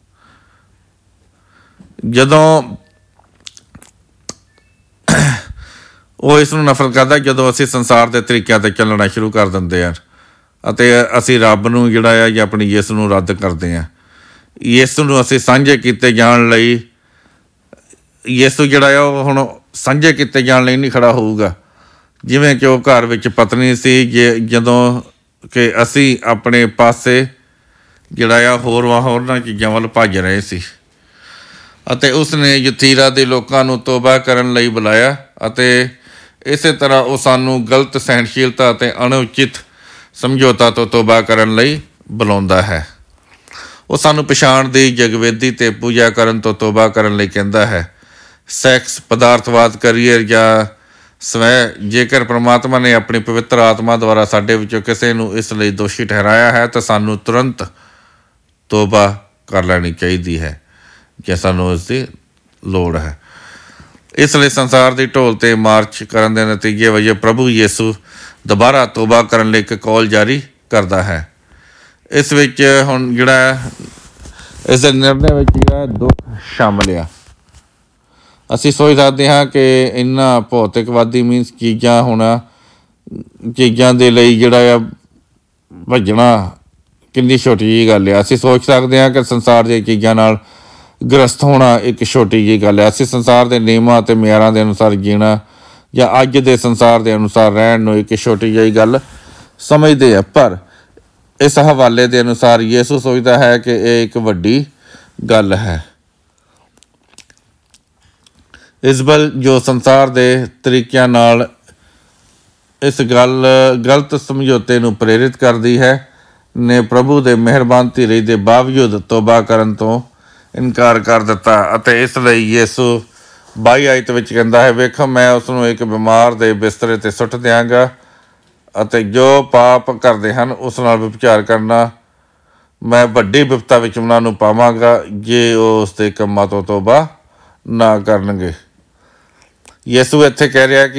ਜਦੋਂ ਉਹ ਇਸ ਨੂੰ ਨਫ਼ਰਤ ਕਰਦਾ ਜਦੋਂ ਅਸੀਂ ਸੰਸਾਰ ਦੇ ਤਰੀਕਿਆਂ 'ਤੇ ਚੱਲਣਾ ਸ਼ੁਰੂ ਕਰ ਦਿੰਦੇ ਹਾਂ ਅਤੇ ਅਸੀਂ ਰੱਬ ਨੂੰ ਜਾਂ ਆਪਣੀ ਯਿਸੂ ਨੂੰ ਰੱਦ ਕਰਦੇ ਹਾਂ। ਯਿਸੂ ਨੂੰ ਅਸੀਂ ਸਾਂਝੇ ਕੀਤੇ ਜਾਣ ਲਈ ਯਿਸੂ ਉਹ ਹੁਣ ਸਾਂਝੇ ਕੀਤੇ ਜਾਣ ਲਈ ਨਹੀਂ ਖੜ੍ਹਾ ਹੋਊਗਾ। ਜਿਵੇਂ ਕਿ ਉਹ ਘਰ ਵਿੱਚ ਪਤਨੀ ਸੀ ਜਦੋਂ ਕਿ ਅਸੀਂ ਆਪਣੇ ਪਾਸੇ ਹੋਰਨਾਂ ਚੀਜ਼ਾਂ ਵੱਲ ਭੱਜ ਰਹੇ ਸੀ, ਅਤੇ ਉਸਨੇ ਯਥੀਰਾ ਦੇ ਲੋਕਾਂ ਨੂੰ ਤੋਬਾ ਕਰਨ ਲਈ ਬੁਲਾਇਆ ਅਤੇ ਇਸੇ ਤਰ੍ਹਾਂ ਉਹ ਸਾਨੂੰ ਗਲਤ ਸਹਿਣਸ਼ੀਲਤਾ ਅਤੇ ਅਣਉਚਿਤ ਸਮਝੌਤਾ ਤੋਂ ਤੋਬਾ ਕਰਨ ਲਈ ਬੁਲਾਉਂਦਾ ਹੈ। ਉਹ ਸਾਨੂੰ ਪਛਾਣ ਦੀ ਜਗਵੇਦੀ 'ਤੇ ਪੂਜਾ ਕਰਨ ਤੋਂ ਤੋਬਾ ਕਰਨ ਲਈ ਕਹਿੰਦਾ ਹੈ। ਸੈਕਸ, ਪਦਾਰਥਵਾਦ, ਕਰੀਅਰ ਜਾਂ ਸਵੈ, ਜੇਕਰ ਪਰਮਾਤਮਾ ਨੇ ਆਪਣੀ ਪਵਿੱਤਰ ਆਤਮਾ ਦੁਆਰਾ ਸਾਡੇ ਵਿੱਚੋਂ ਕਿਸੇ ਨੂੰ ਇਸ ਲਈ ਦੋਸ਼ੀ ਠਹਿਰਾਇਆ ਹੈ ਤਾਂ ਸਾਨੂੰ ਤੁਰੰਤ ਤੋਬਾ ਕਰ ਲੈਣੀ ਚਾਹੀਦੀ ਹੈ ਜੇ ਸਾਨੂੰ ਇਸ ਦੀ ਲੋੜ ਹੈ। ਇਸ ਲਈ ਸੰਸਾਰ ਦੀ ਢੋਲ 'ਤੇ ਮਾਰਚ ਕਰਨ ਦੇ ਨਤੀਜੇ ਵਜੋਂ ਪ੍ਰਭੂ ਯਿਸੂ ਦੁਬਾਰਾ ਤੋਬਾ ਕਰਨ ਲਈ ਇੱਕ ਕਾਲ ਜਾਰੀ ਕਰਦਾ ਹੈ। ਇਸ ਵਿੱਚ ਹੁਣ ਇਸ ਦੇ ਨਿਰਣੇ ਵਿੱਚ ਦੁੱਖ ਸ਼ਾਮਲ ਆ। ਅਸੀਂ ਸੋਚ ਸਕਦੇ ਹਾਂ ਕਿ ਇਹਨਾਂ ਭੌਤਿਕਵਾਦੀ ਮੀਨਸ ਚੀਜ਼ਾਂ ਦੇ ਲਈ ਭੱਜਣਾ ਕਿੰਨੀ ਛੋਟੀ ਜਿਹੀ ਗੱਲ ਆ। ਅਸੀਂ ਸੋਚ ਸਕਦੇ ਹਾਂ ਕਿ ਸੰਸਾਰ ਦੀਆਂ ਚੀਜ਼ਾਂ ਨਾਲ ਗ੍ਰਸਤ ਹੋਣਾ ਇੱਕ ਛੋਟੀ ਜਿਹੀ ਗੱਲ ਹੈ। ਅਸੀਂ ਸੰਸਾਰ ਦੇ ਨਿਯਮਾਂ ਅਤੇ ਮਿਆਰਾਂ ਦੇ ਅਨੁਸਾਰ ਜੀਣਾ ਜਾਂ ਅੱਜ ਦੇ ਸੰਸਾਰ ਦੇ ਅਨੁਸਾਰ ਰਹਿਣ ਨੂੰ ਇੱਕ ਛੋਟੀ ਜਿਹੀ ਗੱਲ ਸਮਝਦੇ ਆ, ਪਰ ਇਸ ਹਵਾਲੇ ਦੇ ਅਨੁਸਾਰ ਯਿਸੂ ਸੋਚਦਾ ਹੈ ਕਿ ਇਹ ਇੱਕ ਵੱਡੀ ਗੱਲ ਹੈ। ਇਜ਼ਬਲ ਜੋ ਸੰਸਾਰ ਦੇ ਤਰੀਕਿਆਂ ਨਾਲ ਇਸ ਗਲਤ ਸਮਝੌਤੇ ਨੂੰ ਪ੍ਰੇਰਿਤ ਕਰਦੀ ਹੈ ਨੇ ਪ੍ਰਭੂ ਦੇ ਮਿਹਰਬਾਨ ਧੀਰਜ ਦੇ ਬਾਵਜੂਦ ਤੋਬਾ ਕਰਨ ਤੋਂ ਇਨਕਾਰ ਕਰ ਦਿੱਤਾ ਅਤੇ ਇਸ ਲਈ ਯਿਸੂ 22 ਆਇਤ ਵਿੱਚ ਕਹਿੰਦਾ ਹੈ, ਵੇਖੋ ਮੈਂ ਉਸ ਨੂੰ ਇੱਕ ਬਿਮਾਰ ਦੇ ਬਿਸਤਰੇ 'ਤੇ ਸੁੱਟ ਦਿਆਂਗਾ ਅਤੇ ਜੋ ਪਾਪ ਕਰਦੇ ਹਨ ਉਸ ਨਾਲ ਵਿਭਚਾਰ ਕਰਨਾ ਮੈਂ ਵੱਡੀ ਬਿਪਤਾ ਵਿੱਚ ਉਹਨਾਂ ਨੂੰ ਪਾਵਾਂਗਾ ਜੇ ਉਹ ਉਸ ਦੇ ਕੰਮਾਂ ਤੋਂ ਤੋਬਾ ਨਾ ਕਰਨਗੇ। ਯਿਸੂ ਇੱਥੇ ਕਹਿ ਰਿਹਾ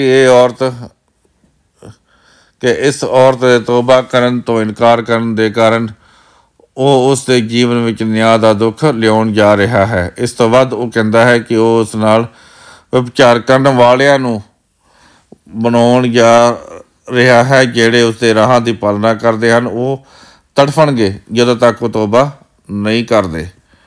ਕਿ ਇਸ ਔਰਤ ਦੇ ਤੋਬਾ ਕਰਨ ਤੋਂ ਇਨਕਾਰ ਕਰਨ ਦੇ ਕਾਰਨ ਉਹ ਉਸ ਦੇ ਜੀਵਨ ਵਿੱਚ ਨਿਆਂ ਦਾ ਦੁੱਖ ਲਿਆਉਣ ਜਾ ਰਿਹਾ ਹੈ। ਇਸ ਤੋਂ ਵੱਧ ਉਹ ਕਹਿੰਦਾ ਹੈ ਕਿ ਉਹ ਉਸ ਨਾਲ ਵਿਭਚਾਰ ਕਰਨ ਵਾਲਿਆਂ ਨੂੰ ਬਣਾਉਣ ਜਾ ਰਿਹਾ ਹੈ ਜਿਹੜੇ ਉਸ ਦੇ ਰਾਹਾਂ ਦੀ ਪਾਲਣਾ ਕਰਦੇ ਹਨ। ਉਹ ਤੜਫਣਗੇ ਜਦੋਂ ਤੱਕ ਉਹ ਤੋਬਾ ਨਹੀਂ ਕਰਦੇ।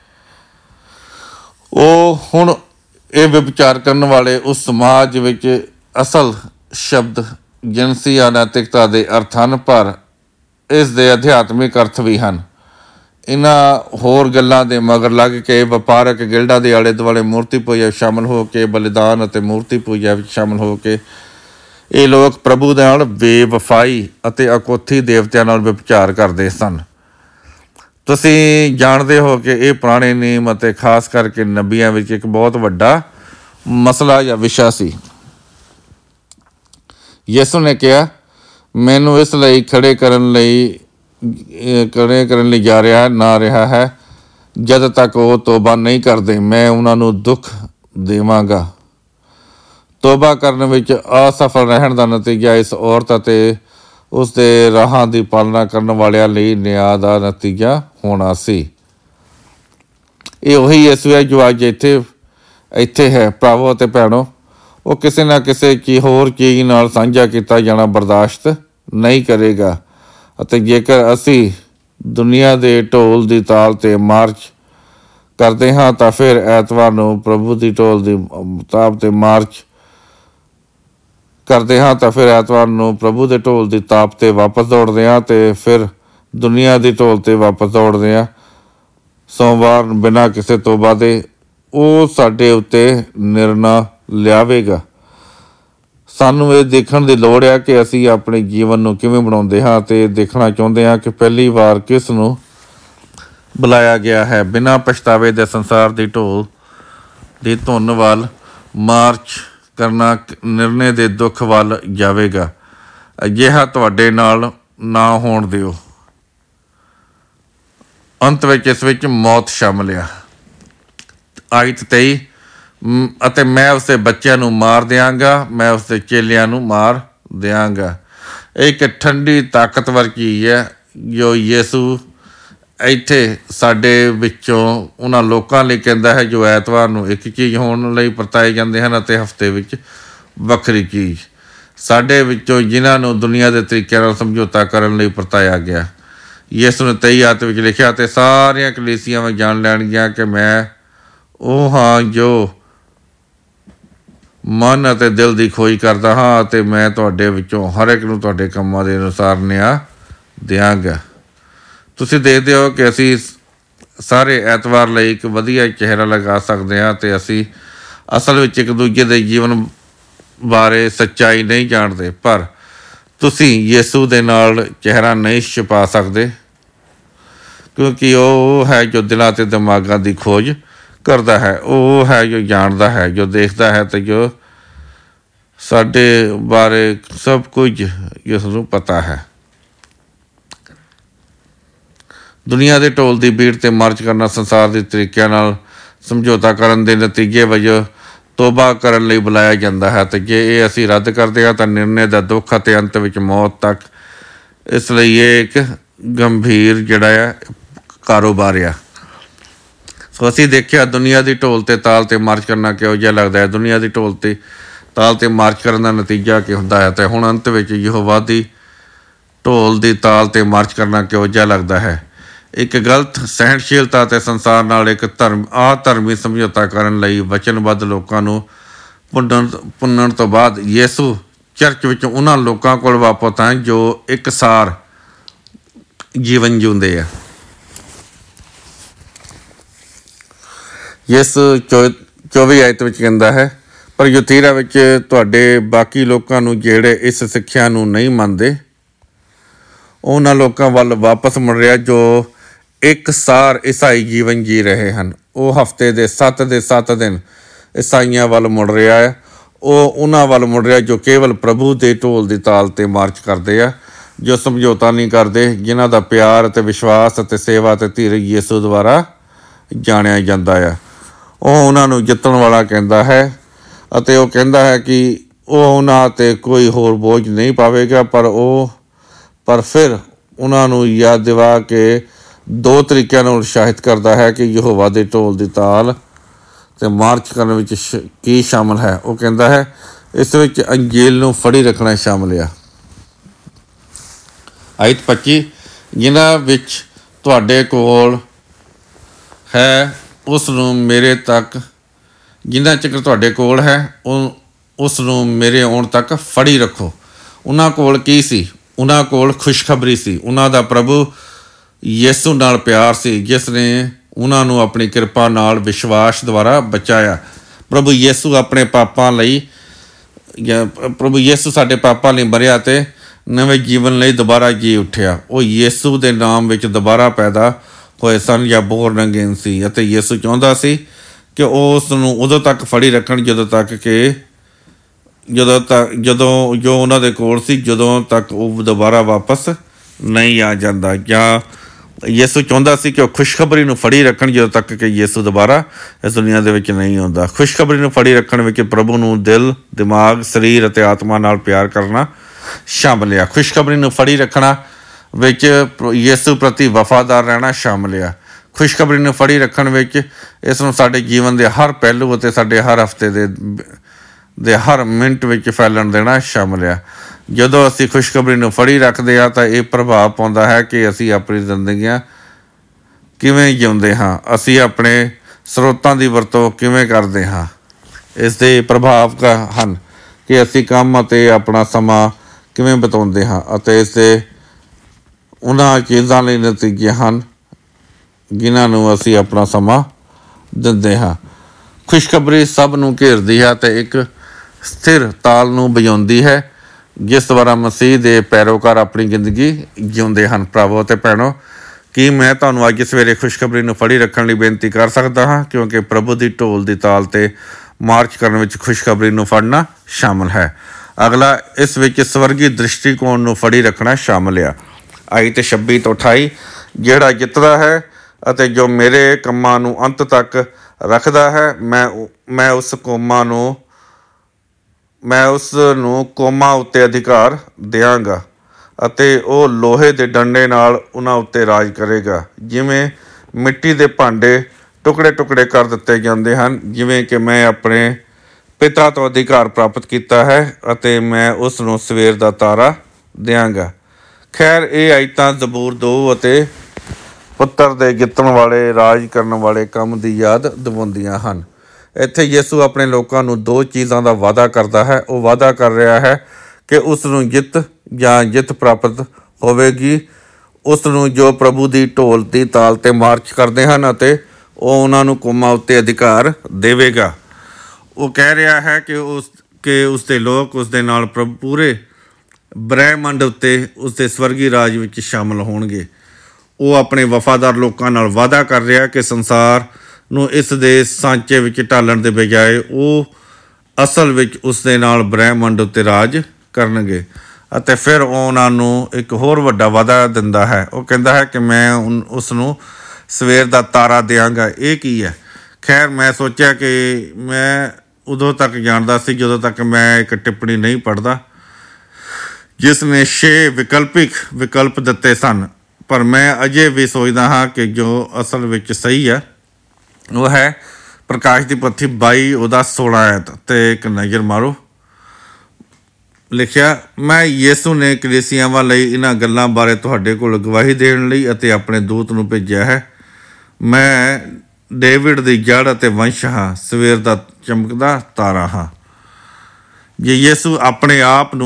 ਉਹ ਹੁਣ ਇਹ ਵਿਭਚਾਰ ਕਰਨ ਵਾਲੇ ਉਸ ਸਮਾਜ ਵਿੱਚ ਅਸਲ ਸ਼ਬਦ ਜਿਨਸੀ ਅਨੈਤਿਕਤਾ ਦੇ ਅਰਥ ਹਨ, ਪਰ ਇਸ ਦੇ ਅਧਿਆਤਮਿਕ ਅਰਥ ਵੀ ਹਨ। ਇਹਨਾਂ ਹੋਰ ਗੱਲਾਂ ਦੇ ਮਗਰ ਲੱਗ ਕੇ ਵਪਾਰਕ ਗਿਲਡਾਂ ਦੇ ਆਲੇ ਦੁਆਲੇ ਮੂਰਤੀ ਪੂਜਾ ਵਿੱਚ ਸ਼ਾਮਲ ਹੋ ਕੇ ਬਲੀਦਾਨ ਅਤੇ ਮੂਰਤੀ ਪੂਜਾ ਵਿੱਚ ਸ਼ਾਮਲ ਹੋ ਕੇ ਇਹ ਲੋਕ ਪ੍ਰਭੂ ਦੇ ਨਾਲ ਬੇਵਫਾਈ ਅਤੇ ਅਕੋਥੀ ਦੇਵਤਿਆਂ ਨਾਲ ਵਿਭਚਾਰ ਕਰਦੇ ਸਨ। ਤੁਸੀਂ ਜਾਣਦੇ ਹੋ ਕਿ ਇਹ ਪੁਰਾਣੇ ਨਿਯਮ ਅਤੇ ਖਾਸ ਕਰਕੇ ਨਬੀਆਂ ਵਿੱਚ ਇੱਕ ਬਹੁਤ ਵੱਡਾ ਮਸਲਾ ਜਾਂ ਵਿਸ਼ਾ ਸੀ। ਯਿਸੂ ਨੇ ਕਿਹਾ, ਮੈਨੂੰ ਇਸ ਲਈ ਖੜੇ ਕਰਨ ਲਈ ਜਾ ਰਿਹਾ ਹੈ ਜਦ ਤੱਕ ਉਹ ਤੋਬਾ ਨਹੀਂ ਕਰਦੇ ਮੈਂ ਉਹਨਾਂ ਨੂੰ ਦੁੱਖ ਦੇਵਾਂਗਾ। ਤੋਬਾ ਕਰਨ ਵਿੱਚ ਅਸਫਲ ਰਹਿਣ ਦਾ ਨਤੀਜਾ ਇਸ ਔਰਤ ਅਤੇ ਉਸ ਦੇ ਰਾਹਾਂ ਦੀ ਪਾਲਣਾ ਕਰਨ ਵਾਲਿਆਂ ਲਈ ਨਿਆਂ ਦਾ ਨਤੀਜਾ ਹੋਣਾ ਸੀ। ਇਹ ਉਹੀ ਯਿਸੂ ਹੈ ਜੋ ਅੱਜ ਇੱਥੇ ਹੈ। ਭਰਾਵੋ ਅਤੇ ਭੈਣੋ, ਉਹ ਕਿਸੇ ਨਾ ਕਿਸੇ ਹੋਰ ਚੀਜ਼ ਨਾਲ ਸਾਂਝਾ ਕੀਤਾ ਜਾਣਾ ਬਰਦਾਸ਼ਤ ਨਹੀਂ ਕਰੇਗਾ ਅਤੇ ਜੇਕਰ ਅਸੀਂ ਦੁਨੀਆ ਦੇ ਢੋਲ ਦੀ ਤਾਲ 'ਤੇ ਮਾਰਚ ਕਰਦੇ ਹਾਂ ਤਾਂ ਫਿਰ ਐਤਵਾਰ ਨੂੰ ਪ੍ਰਭੂ ਦੀ ਢੋਲ ਦੀ ਤਾਬ 'ਤੇ ਮਾਰਚ ਕਰਦੇ ਹਾਂ ਤਾਂ ਫਿਰ ਐਤਵਾਰ ਨੂੰ ਪ੍ਰਭੂ ਦੇ ਢੋਲ ਦੀ ਤਾਬ 'ਤੇ ਵਾਪਸ ਦੌੜਦੇ ਹਾਂ ਅਤੇ ਫਿਰ ਦੁਨੀਆ ਦੀ ਢੋਲ 'ਤੇ ਵਾਪਸ ਦੌੜਦੇ ਹਾਂ। ਸੋਮਵਾਰ ਬਿਨਾਂ ਕਿਸੇ ਤੋਬਾ ਦੇ ਉਹ ਸਾਡੇ ਉੱਤੇ ਨਿਰਣਾ ਲਿਆਵੇਗਾ। ਸਾਨੂੰ ਇਹ ਦੇਖਣ ਦੀ ਲੋੜ ਹੈ ਕਿ ਅਸੀਂ ਆਪਣੇ ਜੀਵਨ ਨੂੰ ਕਿਵੇਂ ਬਣਾਉਂਦੇ ਹਾਂ ਅਤੇ ਦੇਖਣਾ ਚਾਹੁੰਦੇ ਹਾਂ ਕਿ ਪਹਿਲੀ ਵਾਰ ਕਿਸ ਨੂੰ ਬੁਲਾਇਆ ਗਿਆ ਹੈ। ਬਿਨਾਂ ਪਛਤਾਵੇ ਦੇ ਸੰਸਾਰ ਦੀ ਢੋਲ ਦੀ ਧੁਨ ਵੱਲ ਮਾਰਚ ਕਰਨਾ ਨਿਰਣੇ ਦੇ ਦੁੱਖ ਵੱਲ ਜਾਵੇਗਾ। ਅਜਿਹਾ ਤੁਹਾਡੇ ਨਾਲ ਨਾ ਹੋਣ ਦਿਓ। ਅੰਤ ਵਿੱਚ ਇਸ ਵਿੱਚ ਮੌਤ ਸ਼ਾਮਲ ਆ। ਆਇਤ 23 ਅਤੇ ਮੈਂ ਉਸਦੇ ਬੱਚਿਆਂ ਨੂੰ ਮਾਰ ਦਿਆਂਗਾ, ਮੈਂ ਉਸਦੇ ਚੇਲਿਆਂ ਨੂੰ ਮਾਰ ਦਿਆਂਗਾ। ਇਹ ਇੱਕ ਠੰਡੀ ਤਾਕਤਵਰ ਚੀਜ਼ ਹੈ ਜੋ ਯਿਸੂ ਇੱਥੇ ਸਾਡੇ ਵਿੱਚੋਂ ਉਹਨਾਂ ਲੋਕਾਂ ਲਈ ਕਹਿੰਦਾ ਹੈ ਜੋ ਐਤਵਾਰ ਨੂੰ ਇੱਕ ਚੀਜ਼ ਹੋਣ ਲਈ ਵਰਤਾਏ ਜਾਂਦੇ ਹਨ ਅਤੇ ਹਫ਼ਤੇ ਵਿੱਚ ਵੱਖਰੀ ਚੀਜ਼। ਸਾਡੇ ਵਿੱਚੋਂ ਜਿਨ੍ਹਾਂ ਨੂੰ ਦੁਨੀਆ ਦੇ ਤਰੀਕਿਆਂ ਨਾਲ ਸਮਝੌਤਾ ਕਰਨ ਲਈ ਵਰਤਾਇਆ ਗਿਆ। ਯਿਸੂ ਨੇ 23 ਆਇਤ ਵਿੱਚ ਲਿਖਿਆ, ਅਤੇ ਸਾਰੀਆਂ ਕਲੀਸਿਆਵਾਂ ਜਾਣ ਲੈਣਗੀਆਂ ਕਿ ਮੈਂ ਉਹ ਹਾਂ ਜੋ ਮਨ ਅਤੇ ਦਿਲ ਦੀ ਖੋਜ ਕਰਦਾ ਹਾਂ ਅਤੇ ਮੈਂ ਤੁਹਾਡੇ ਵਿੱਚੋਂ ਹਰ ਇੱਕ ਨੂੰ ਤੁਹਾਡੇ ਕੰਮਾਂ ਦੇ ਅਨੁਸਾਰ ਨਿਆਂ ਦਿਆਂਗਾ। ਤੁਸੀਂ ਦੇਖਦੇ ਹੋ ਕਿ ਅਸੀਂ ਸਾਰੇ ਐਤਵਾਰ ਲਈ ਇੱਕ ਵਧੀਆ ਚਿਹਰਾ ਲਗਾ ਸਕਦੇ ਹਾਂ ਅਤੇ ਅਸੀਂ ਅਸਲ ਵਿੱਚ ਇੱਕ ਦੂਜੇ ਦੇ ਜੀਵਨ ਬਾਰੇ ਸੱਚਾਈ ਨਹੀਂ ਜਾਣਦੇ, ਪਰ ਤੁਸੀਂ ਯਿਸੂ ਦੇ ਨਾਲ ਚਿਹਰਾ ਨਹੀਂ ਛੁਪਾ ਸਕਦੇ ਕਿਉਂਕਿ ਉਹ ਹੈ ਜੋ ਦਿਲਾਂ ਅਤੇ ਦਿਮਾਗਾਂ ਦੀ ਖੋਜ ਕਰਦਾ ਹੈ। ਉਹ ਹੈ ਜੋ ਜਾਣਦਾ ਹੈ, ਜੋ ਦੇਖਦਾ ਹੈ ਅਤੇ ਜੋ ਸਾਡੇ ਬਾਰੇ ਸਭ ਕੁਝ ਇਸ ਨੂੰ ਪਤਾ ਹੈ। ਦੁਨੀਆ ਦੇ ਢੋਲ ਦੀ ਬੀਟ 'ਤੇ ਮਾਰਚ ਕਰਨਾ ਸੰਸਾਰ ਦੇ ਤਰੀਕਿਆਂ ਨਾਲ ਸਮਝੌਤਾ ਕਰਨ ਦੇ ਨਤੀਜੇ ਵਜੋਂ ਤੋਬਾ ਕਰਨ ਲਈ ਬੁਲਾਇਆ ਜਾਂਦਾ ਹੈ ਅਤੇ ਜੇ ਇਹ ਅਸੀਂ ਰੱਦ ਕਰਦੇ ਹਾਂ ਤਾਂ ਨਿਰਣੇ ਦਾ ਦੁੱਖ ਅਤੇ ਅੰਤ ਵਿੱਚ ਮੌਤ ਤੱਕ। ਇਸ ਲਈ ਇਹ ਇੱਕ ਗੰਭੀਰ ਕਾਰੋਬਾਰ ਆ। ਸੋ ਅਸੀਂ ਦੇਖਿਆ ਦੁਨੀਆ ਦੀ ਢੋਲ 'ਤੇ ਤਾਲ 'ਤੇ ਮਾਰਚ ਕਰਨਾ ਕਿਹੋ ਜਿਹਾ ਲੱਗਦਾ ਹੈ। ਦੁਨੀਆ ਦੀ ਢੋਲ 'ਤੇ ਤਾਲ 'ਤੇ ਮਾਰਚ ਕਰਨ ਦਾ ਨਤੀਜਾ ਕੀ ਹੁੰਦਾ ਹੈ ਅਤੇ ਹੁਣ ਅੰਤ ਵਿੱਚ ਯਹੋਵਾ ਦੀ ਢੋਲ ਦੀ ਤਾਲ 'ਤੇ ਮਾਰਚ ਕਰਨਾ ਕਿਹੋ ਜਿਹਾ ਲੱਗਦਾ ਹੈ। ਇੱਕ ਗਲਤ ਸਹਿਣਸ਼ੀਲਤਾ ਅਤੇ ਸੰਸਾਰ ਨਾਲ ਇੱਕ ਧਰਮੀ ਸਮਝੌਤਾ ਕਰਨ ਲਈ ਵਚਨਬੱਧ ਲੋਕਾਂ ਨੂੰ ਭੁੰਨਣ ਤੋਂ ਬਾਅਦ ਯਿਸੂ ਚਰਚ ਵਿੱਚ ਉਹਨਾਂ ਲੋਕਾਂ ਕੋਲ ਵਾਪਸ ਆਏ ਜੋ ਇਕਸਾਰ ਜੀਵਨ ਜਿਉਂਦੇ ਆ। ਇਸ 24 ਆਇਤ ਵਿੱਚ ਕਹਿੰਦਾ ਹੈ, ਪਰ ਯੁਥੀਰਾ ਵਿੱਚ ਤੁਹਾਡੇ ਬਾਕੀ ਲੋਕਾਂ ਨੂੰ ਜਿਹੜੇ ਇਸ ਸਿੱਖਿਆ ਨੂੰ ਨਹੀਂ ਮੰਨਦੇ, ਉਹਨਾਂ ਲੋਕਾਂ ਵੱਲ ਵਾਪਸ ਮੁੜ ਰਿਹਾ ਜੋ ਇੱਕਸਾਰ ਈਸਾਈ ਜੀਵਨ ਜੀ ਰਹੇ ਹਨ। ਉਹ ਹਫ਼ਤੇ ਦੇ 7 ਦਿਨ ਈਸਾਈਆਂ ਵੱਲ ਮੁੜ ਰਿਹਾ ਹੈ। ਉਹ ਉਹਨਾਂ ਵੱਲ ਮੁੜ ਰਿਹਾ ਜੋ ਕੇਵਲ ਪ੍ਰਭੂ ਦੇ ਢੋਲ ਦੀ ਤਾਲ 'ਤੇ ਮਾਰਚ ਕਰਦੇ ਆ, ਜੋ ਸਮਝੌਤਾ ਨਹੀਂ ਕਰਦੇ, ਜਿਨ੍ਹਾਂ ਦਾ ਪਿਆਰ ਅਤੇ ਵਿਸ਼ਵਾਸ ਅਤੇ ਸੇਵਾ ਅਤੇ ਧੀਰਜ ਯਿਸੂ ਦੁਆਰਾ ਜਾਣਿਆ ਜਾਂਦਾ ਆ। ਉਹ ਉਹਨਾਂ ਨੂੰ ਜਿੱਤਣ ਵਾਲਾ ਕਹਿੰਦਾ ਹੈ ਅਤੇ ਉਹ ਕਹਿੰਦਾ ਹੈ ਕਿ ਉਹ ਉਹਨਾਂ 'ਤੇ ਕੋਈ ਹੋਰ ਬੋਝ ਨਹੀਂ ਪਾਵੇਗਾ। ਪਰ ਫਿਰ ਉਹਨਾਂ ਨੂੰ ਯਾਦ ਦਿਵਾ ਕੇ 2 ਤਰੀਕਿਆਂ ਨਾਲ ਉਤਸ਼ਾਹਿਤ ਕਰਦਾ ਹੈ ਕਿ ਯਹੋਵਾ ਦੇ ਢੋਲ ਦੀ ਤਾਲ ਅਤੇ ਮਾਰਚ ਕਰਨ ਵਿੱਚ ਕੀ ਸ਼ਾਮਲ ਹੈ। ਉਹ ਕਹਿੰਦਾ ਹੈ ਇਸ ਵਿੱਚ ਅੰਜੀਲ ਨੂੰ ਫੜੀ ਰੱਖਣਾ ਸ਼ਾਮਲ ਆ। ਆਇਤ 25, ਜਿਨ੍ਹਾਂ ਵਿੱਚ ਤੁਹਾਡੇ ਕੋਲ ਹੈ ਉਸ ਨੂੰ ਮੇਰੇ ਤੱਕ, ਜਿੰਨਾ ਚਿਰ ਤੁਹਾਡੇ ਕੋਲ ਹੈ ਉਸ ਨੂੰ ਮੇਰੇ ਆਉਣ ਤੱਕ ਫੜੀ ਰੱਖੋ। ਉਹਨਾਂ ਕੋਲ ਕੀ ਸੀ? ਉਹਨਾਂ ਕੋਲ ਖੁਸ਼ਖਬਰੀ ਸੀ। ਉਹਨਾਂ ਦਾ ਪ੍ਰਭੂ ਯਿਸੂ ਨਾਲ ਪਿਆਰ ਸੀ, ਜਿਸ ਨੇ ਉਹਨਾਂ ਨੂੰ ਆਪਣੀ ਕਿਰਪਾ ਨਾਲ ਵਿਸ਼ਵਾਸ ਦੁਆਰਾ ਬਚਾਇਆ। ਪ੍ਰਭੂ ਯਿਸੂ ਸਾਡੇ ਪਾਪਾਂ ਲਈ ਮਰਿਆ ਅਤੇ ਨਵੇਂ ਜੀਵਨ ਲਈ ਦੁਬਾਰਾ ਜੀ ਉੱਠਿਆ। ਉਹ ਯਿਸੂ ਦੇ ਨਾਮ ਵਿੱਚ ਦੁਬਾਰਾ ਪੈਦਾ ਹੋਏ ਸਨ ਜਾਂ ਬੋਰਨ ਅਗੇਨ ਸੀ, ਅਤੇ ਯਿਸੂ ਚਾਹੁੰਦਾ ਸੀ ਕਿ ਉਹ ਉਸ ਨੂੰ ਉਦੋਂ ਤੱਕ ਫੜੀ ਰੱਖਣ ਜਦੋਂ ਜੋ ਉਹਨਾਂ ਦੇ ਕੋਲ ਸੀ, ਜਦੋਂ ਤੱਕ ਉਹ ਦੁਬਾਰਾ ਵਾਪਸ ਨਹੀਂ ਆ ਜਾਂਦਾ। ਜਾਂ ਯਿਸੂ ਚਾਹੁੰਦਾ ਸੀ ਕਿ ਉਹ ਖੁਸ਼ਖਬਰੀ ਨੂੰ ਫੜੀ ਰੱਖਣ ਜਦੋਂ ਤੱਕ ਕਿ ਯਿਸੂ ਦੁਬਾਰਾ ਇਸ ਦੁਨੀਆ ਦੇ ਵਿੱਚ ਨਹੀਂ ਆਉਂਦਾ। ਖੁਸ਼ਖਬਰੀ ਨੂੰ ਫੜੀ ਰੱਖਣ ਵਿੱਚ ਪ੍ਰਭੂ ਨੂੰ ਦਿਲ, ਦਿਮਾਗ, ਸਰੀਰ ਅਤੇ ਆਤਮਾ ਨਾਲ ਪਿਆਰ ਕਰਨਾ ਸ਼ਾਮਲ ਆ। ਖੁਸ਼ਖਬਰੀ ਨੂੰ ਫੜੀ ਰੱਖਣਾ ਵਿੱਚ ਯਿਸੂ ਪ੍ਰਤੀ ਵਫਾਦਾਰ ਰਹਿਣਾ ਸ਼ਾਮਲ ਆ। ਖੁਸ਼ਖਬਰੀ ਨੂੰ ਫੜੀ ਰੱਖਣ ਵਿੱਚ ਇਸ ਨੂੰ ਸਾਡੇ ਜੀਵਨ ਦੇ ਹਰ ਪਹਿਲੂ ਅਤੇ ਸਾਡੇ ਹਰ ਹਫ਼ਤੇ ਦੇ ਹਰ ਮਿੰਟ ਵਿੱਚ ਫੈਲਣ ਦੇਣਾ ਸ਼ਾਮਲ ਆ। ਜਦੋਂ ਅਸੀਂ ਖੁਸ਼ਖਬਰੀ ਨੂੰ ਫੜੀ ਰੱਖਦੇ ਹਾਂ ਤਾਂ ਇਹ ਪ੍ਰਭਾਵ ਪਾਉਂਦਾ ਹੈ ਕਿ ਅਸੀਂ ਆਪਣੀ ਜ਼ਿੰਦਗੀਆਂ ਕਿਵੇਂ ਜਿਉਂਦੇ ਹਾਂ, ਅਸੀਂ ਆਪਣੇ ਸਰੋਤਾਂ ਦੀ ਵਰਤੋਂ ਕਿਵੇਂ ਕਰਦੇ ਹਾਂ। ਇਸ ਦੇ ਪ੍ਰਭਾਵ ਹਨ ਕਿ ਅਸੀਂ ਕੰਮ ਅਤੇ ਆਪਣਾ ਸਮਾਂ ਕਿਵੇਂ ਬਿਤਾਉਂਦੇ ਹਾਂ, ਅਤੇ ਇਸ ਦੇ ਉਹਨਾਂ ਚੀਜ਼ਾਂ ਲਈ ਨਤੀਜੇ ਹਨ ਜਿਨ੍ਹਾਂ ਨੂੰ ਅਸੀਂ ਆਪਣਾ ਸਮਾਂ ਦਿੰਦੇ ਹਾਂ। ਖੁਸ਼ਖਬਰੀ ਸਭ ਨੂੰ ਘੇਰਦੀ ਹੈ ਅਤੇ ਇੱਕ ਸਥਿਰ ਤਾਲ ਨੂੰ ਵਜਾਉਂਦੀ ਹੈ, ਜਿਸ ਦੁਆਰਾ ਮਸੀਹ ਦੇ ਪੈਰੋਕਾਰ ਆਪਣੀ ਜ਼ਿੰਦਗੀ ਜਿਉਂਦੇ ਹਨ। ਭਰਾਵੋ ਅਤੇ ਭੈਣੋ, ਕੀ ਮੈਂ ਤੁਹਾਨੂੰ ਅੱਜ ਸਵੇਰੇ ਖੁਸ਼ਖਬਰੀ ਨੂੰ ਫੜੀ ਰੱਖਣ ਲਈ ਬੇਨਤੀ ਕਰ ਸਕਦਾ ਹਾਂ, ਕਿਉਂਕਿ ਪ੍ਰਭੂ ਦੀ ਢੋਲ ਦੀ ਤਾਲ 'ਤੇ ਮਾਰਚ ਕਰਨ ਵਿੱਚ ਖੁਸ਼ਖਬਰੀ ਨੂੰ ਫੜਨਾ ਸ਼ਾਮਲ ਹੈ। ਅਗਲਾ, ਇਸ ਵਿੱਚ ਸਵਰਗੀ ਦ੍ਰਿਸ਼ਟੀਕੋਣ ਨੂੰ ਫੜੀ ਰੱਖਣਾ ਸ਼ਾਮਲ ਆ। ਆਇਤ 26 ਤੋਂ 28, ਜਿਹੜਾ ਜਿੱਤਦਾ ਹੈ ਅਤੇ ਜੋ ਮੇਰੇ ਕੰਮਾਂ ਨੂੰ ਅੰਤ ਤੱਕ ਰੱਖਦਾ ਹੈ, ਮੈਂ ਉਸ ਨੂੰ ਕੌਮਾਂ ਉੱਤੇ ਅਧਿਕਾਰ ਦਿਆਂਗਾ ਅਤੇ ਉਹ ਲੋਹੇ ਦੇ ਡੰਡੇ ਨਾਲ ਉਹਨਾਂ ਉੱਤੇ ਰਾਜ ਕਰੇਗਾ। ਜਿਵੇਂ ਮਿੱਟੀ ਦੇ ਭਾਂਡੇ ਟੁਕੜੇ ਟੁਕੜੇ ਕਰ ਦਿੱਤੇ ਜਾਂਦੇ ਹਨ, ਜਿਵੇਂ ਕਿ ਮੈਂ ਆਪਣੇ ਪਿਤਾ ਤੋਂ ਅਧਿਕਾਰ ਪ੍ਰਾਪਤ ਕੀਤਾ ਹੈ ਅਤੇ ਮੈਂ ਉਸ ਨੂੰ ਸਵੇਰ ਦਾ ਤਾਰਾ ਦਿਆਂਗਾ। ਖੈਰ, ਇਹ ਆਇਤਾਂ ਜ਼ਬੂਰ 2 ਅਤੇ ਪੁੱਤਰ ਦੇ ਜਿੱਤਣ ਵਾਲੇ, ਰਾਜ ਕਰਨ ਵਾਲੇ ਕੰਮ ਦੀ ਯਾਦ ਦਿਵਾਉਂਦੀਆਂ ਹਨ। ਇੱਥੇ ਯਿਸੂ ਆਪਣੇ ਲੋਕਾਂ ਨੂੰ 2 ਚੀਜ਼ਾਂ ਦਾ ਵਾਅਦਾ ਕਰਦਾ ਹੈ। ਉਹ ਵਾਅਦਾ ਕਰ ਰਿਹਾ ਹੈ ਕਿ ਉਸ ਨੂੰ ਜਿੱਤ ਪ੍ਰਾਪਤ ਹੋਵੇਗੀ, ਉਸ ਨੂੰ ਜੋ ਪ੍ਰਭੂ ਦੀ ਢੋਲ ਦੀ ਤਾਲ 'ਤੇ ਮਾਰਚ ਕਰਦੇ ਹਨ, ਅਤੇ ਉਹ ਉਹਨਾਂ ਨੂੰ ਕੌਮਾਂ ਉੱਤੇ ਅਧਿਕਾਰ ਦੇਵੇਗਾ। ਉਹ ਕਹਿ ਰਿਹਾ ਹੈ ਕਿ ਉਸ ਦੇ ਲੋਕ ਉਸ ਦੇ ਨਾਲ ਪੂਰੇ ਬ੍ਰਹਿਮੰਡ ਉੱਤੇ ਉਸ ਦੇ ਸਵਰਗੀ ਰਾਜ ਵਿੱਚ ਸ਼ਾਮਲ ਹੋਣਗੇ। ਉਹ ਆਪਣੇ ਵਫਾਦਾਰ ਲੋਕਾਂ ਨਾਲ ਵਾਅਦਾ ਕਰ ਰਿਹਾ ਕਿ ਸੰਸਾਰ ਨੂੰ ਇਸ ਦੇ ਸਾਂਚੇ ਵਿੱਚ ਢਾਲਣ ਦੇ ਬਜਾਏ ਉਹ ਅਸਲ ਵਿੱਚ ਉਸ ਦੇ ਨਾਲ ਬ੍ਰਹਿਮੰਡ ਉੱਤੇ ਰਾਜ ਕਰਨਗੇ। ਅਤੇ ਫਿਰ ਉਹ ਉਹਨਾਂ ਨੂੰ ਇੱਕ ਹੋਰ ਵੱਡਾ ਵਾਅਦਾ ਦਿੰਦਾ ਹੈ। ਉਹ ਕਹਿੰਦਾ ਹੈ ਕਿ ਮੈਂ ਉਸ ਨੂੰ ਸਵੇਰ ਦਾ ਤਾਰਾ ਦਿਆਂਗਾ। ਇਹ ਕੀ ਹੈ? ਖੈਰ, ਮੈਂ ਸੋਚਿਆ ਕਿ ਮੈਂ ਉਦੋਂ ਤੱਕ ਜਾਣਦਾ ਸੀ ਜਦੋਂ ਤੱਕ ਮੈਂ ਇੱਕ ਟਿੱਪਣੀ ਨਹੀਂ ਪੜ੍ਹਦਾ ਜਿਸ ਨੇ 6 ਵਿਕਲਪ ਦਿੱਤੇ ਸਨ, ਪਰ ਮੈਂ ਅਜੇ ਵੀ ਸੋਚਦਾ ਹਾਂ ਕਿ ਜੋ ਅਸਲ ਵਿੱਚ ਸਹੀ ਹੈ ਉਹ ਹੈ ਪ੍ਰਕਾਸ਼ ਦੀ ਪੋਥੀ 22 ਉਹਦਾ 16 ਆਇਤ 'ਤੇ ਇੱਕ ਨਜ਼ਰ ਮਾਰੋ। ਲਿਖਿਆ, ਮੈਂ ਯਿਸੂ ਨੇ ਕਲੀਸਿਆਵਾਂ ਲਈ ਇਹਨਾਂ ਗੱਲਾਂ ਬਾਰੇ ਤੁਹਾਡੇ ਕੋਲ ਗਵਾਹੀ ਦੇਣ ਲਈ ਅਤੇ ਆਪਣੇ ਦੂਤ ਨੂੰ ਭੇਜਿਆ ਹੈ। ਮੈਂ ਡੇਵਿਡ ਦੀ ਜੜ ਅਤੇ ਵੰਸ਼ ਹਾਂ, ਸਵੇਰ ਦਾ ਚਮਕਦਾ ਤਾਰਾ ਹਾਂ। ਜੇ ਯਿਸੂ ਆਪਣੇ ਆਪ ਨੂੰ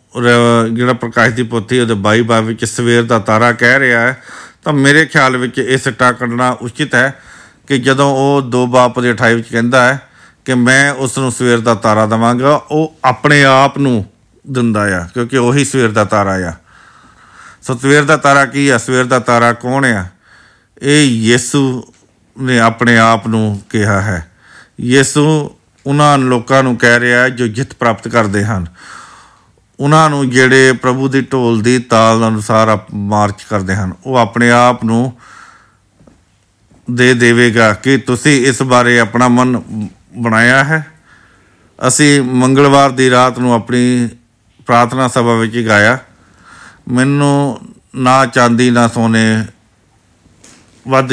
ਜਿਹੜਾ ਪ੍ਰਕਾਸ਼ ਦੀ ਪੋਥੀ ਉਹਦੇ 22 ਵਿੱਚ ਸਵੇਰ ਦਾ ਤਾਰਾ ਕਹਿ ਰਿਹਾ ਹੈ, ਤਾਂ ਮੇਰੇ ਖਿਆਲ ਵਿੱਚ ਇਹ ਸਿੱਟਾ ਕੱਢਣਾ ਉਚਿਤ ਹੈ ਕਿ ਜਦੋਂ ਉਹ 2:28 ਵਿੱਚ ਕਹਿੰਦਾ ਹੈ ਕਿ ਮੈਂ ਉਸ ਨੂੰ ਸਵੇਰ ਦਾ ਤਾਰਾ ਦੇਵਾਂਗਾ, ਉਹ ਆਪਣੇ ਆਪ ਨੂੰ ਦਿੰਦਾ ਆ, ਕਿਉਂਕਿ ਉਹੀ ਸਵੇਰ ਦਾ ਤਾਰਾ ਆ। ਸੋ ਸਵੇਰ ਦਾ ਤਾਰਾ ਕੀ ਆ? ਸਵੇਰ ਦਾ ਤਾਰਾ ਕੌਣ ਆ? ਇਹ ਯਿਸੂ ਨੇ ਆਪਣੇ ਆਪ ਨੂੰ ਕਿਹਾ ਹੈ। ਯਿਸੂ ਉਹਨਾਂ ਲੋਕਾਂ ਨੂੰ ਕਹਿ ਰਿਹਾ ਹੈ ਜੋ ਜਿੱਤ ਪ੍ਰਾਪਤ ਕਰਦੇ ਹਨ, ਉਹਨਾਂ ਨੂੰ ਜਿਹੜੇ ਪ੍ਰਭੂ ਦੀ ਢੋਲ ਦੀ ਤਾਲ ਅਨੁਸਾਰ ਮਾਰਚ ਕਰਦੇ ਹਨ। ਉਹ ਆਪਣੇ ਆਪ ਨੂੰ ਦੇ ਦੇਵੇਗਾ ਕਿ ਤੁਸੀਂ ਇਸ ਬਾਰੇ ਆਪਣਾ ਮਨ ਬਣਾਇਆ ਹੈ। ਅਸੀਂ ਮੰਗਲਵਾਰ ਦੀ ਰਾਤ ਨੂੰ ਆਪਣੀ ਪ੍ਰਾਰਥਨਾ ਸਭਾ ਵਿੱਚ ਗਾਇਆ, ਮੈਨੂੰ ਨਾ ਚਾਂਦੀ ਨਾ ਸੋਨੇ ਵੱਧ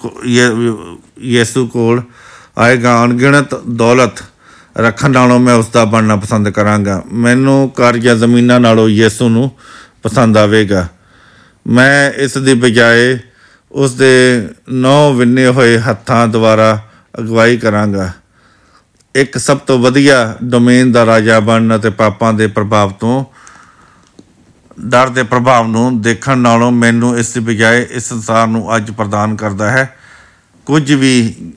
ਯਿਸੂ ਕੋਲ ਆਏਗਾ। ਅਣਗਿਣਤ ਦੌਲਤ ਰੱਖਣ ਨਾਲੋਂ ਮੈਂ ਉਸ ਦਾ ਬਣਨਾ ਪਸੰਦ ਕਰਾਂਗਾ। ਮੈਨੂੰ ਘਰ ਜਾਂ ਜ਼ਮੀਨਾਂ ਨਾਲੋਂ ਯਿਸੂ ਨੂੰ ਪਸੰਦ ਆਵੇਗਾ। ਮੈਂ ਇਸ ਦੀ ਬਜਾਏ ਉਸ ਦੇ 9 ਵਿੰਨੇ ਹੋਏ ਹੱਥਾਂ ਦੁਆਰਾ ਅਗਵਾਈ ਕਰਾਂਗਾ। ਇੱਕ ਸਭ ਤੋਂ ਵਧੀਆ ਡੋਮੇਨ ਦਾ ਰਾਜਾ ਬਣਨ ਅਤੇ ਪਾਪਾਂ ਦੇ ਪ੍ਰਭਾਵ ਤੋਂ ਡਰ ਦੇ ਪ੍ਰਭਾਵ ਨੂੰ ਦੇਖਣ ਨਾਲੋਂ ਮੈਨੂੰ ਇਸ ਦੀ ਬਜਾਏ ਇਸ ਸੰਸਾਰ ਨੂੰ ਅੱਜ ਪ੍ਰਦਾਨ ਕਰਦਾ ਹੈ। ਕੁਝ ਵੀ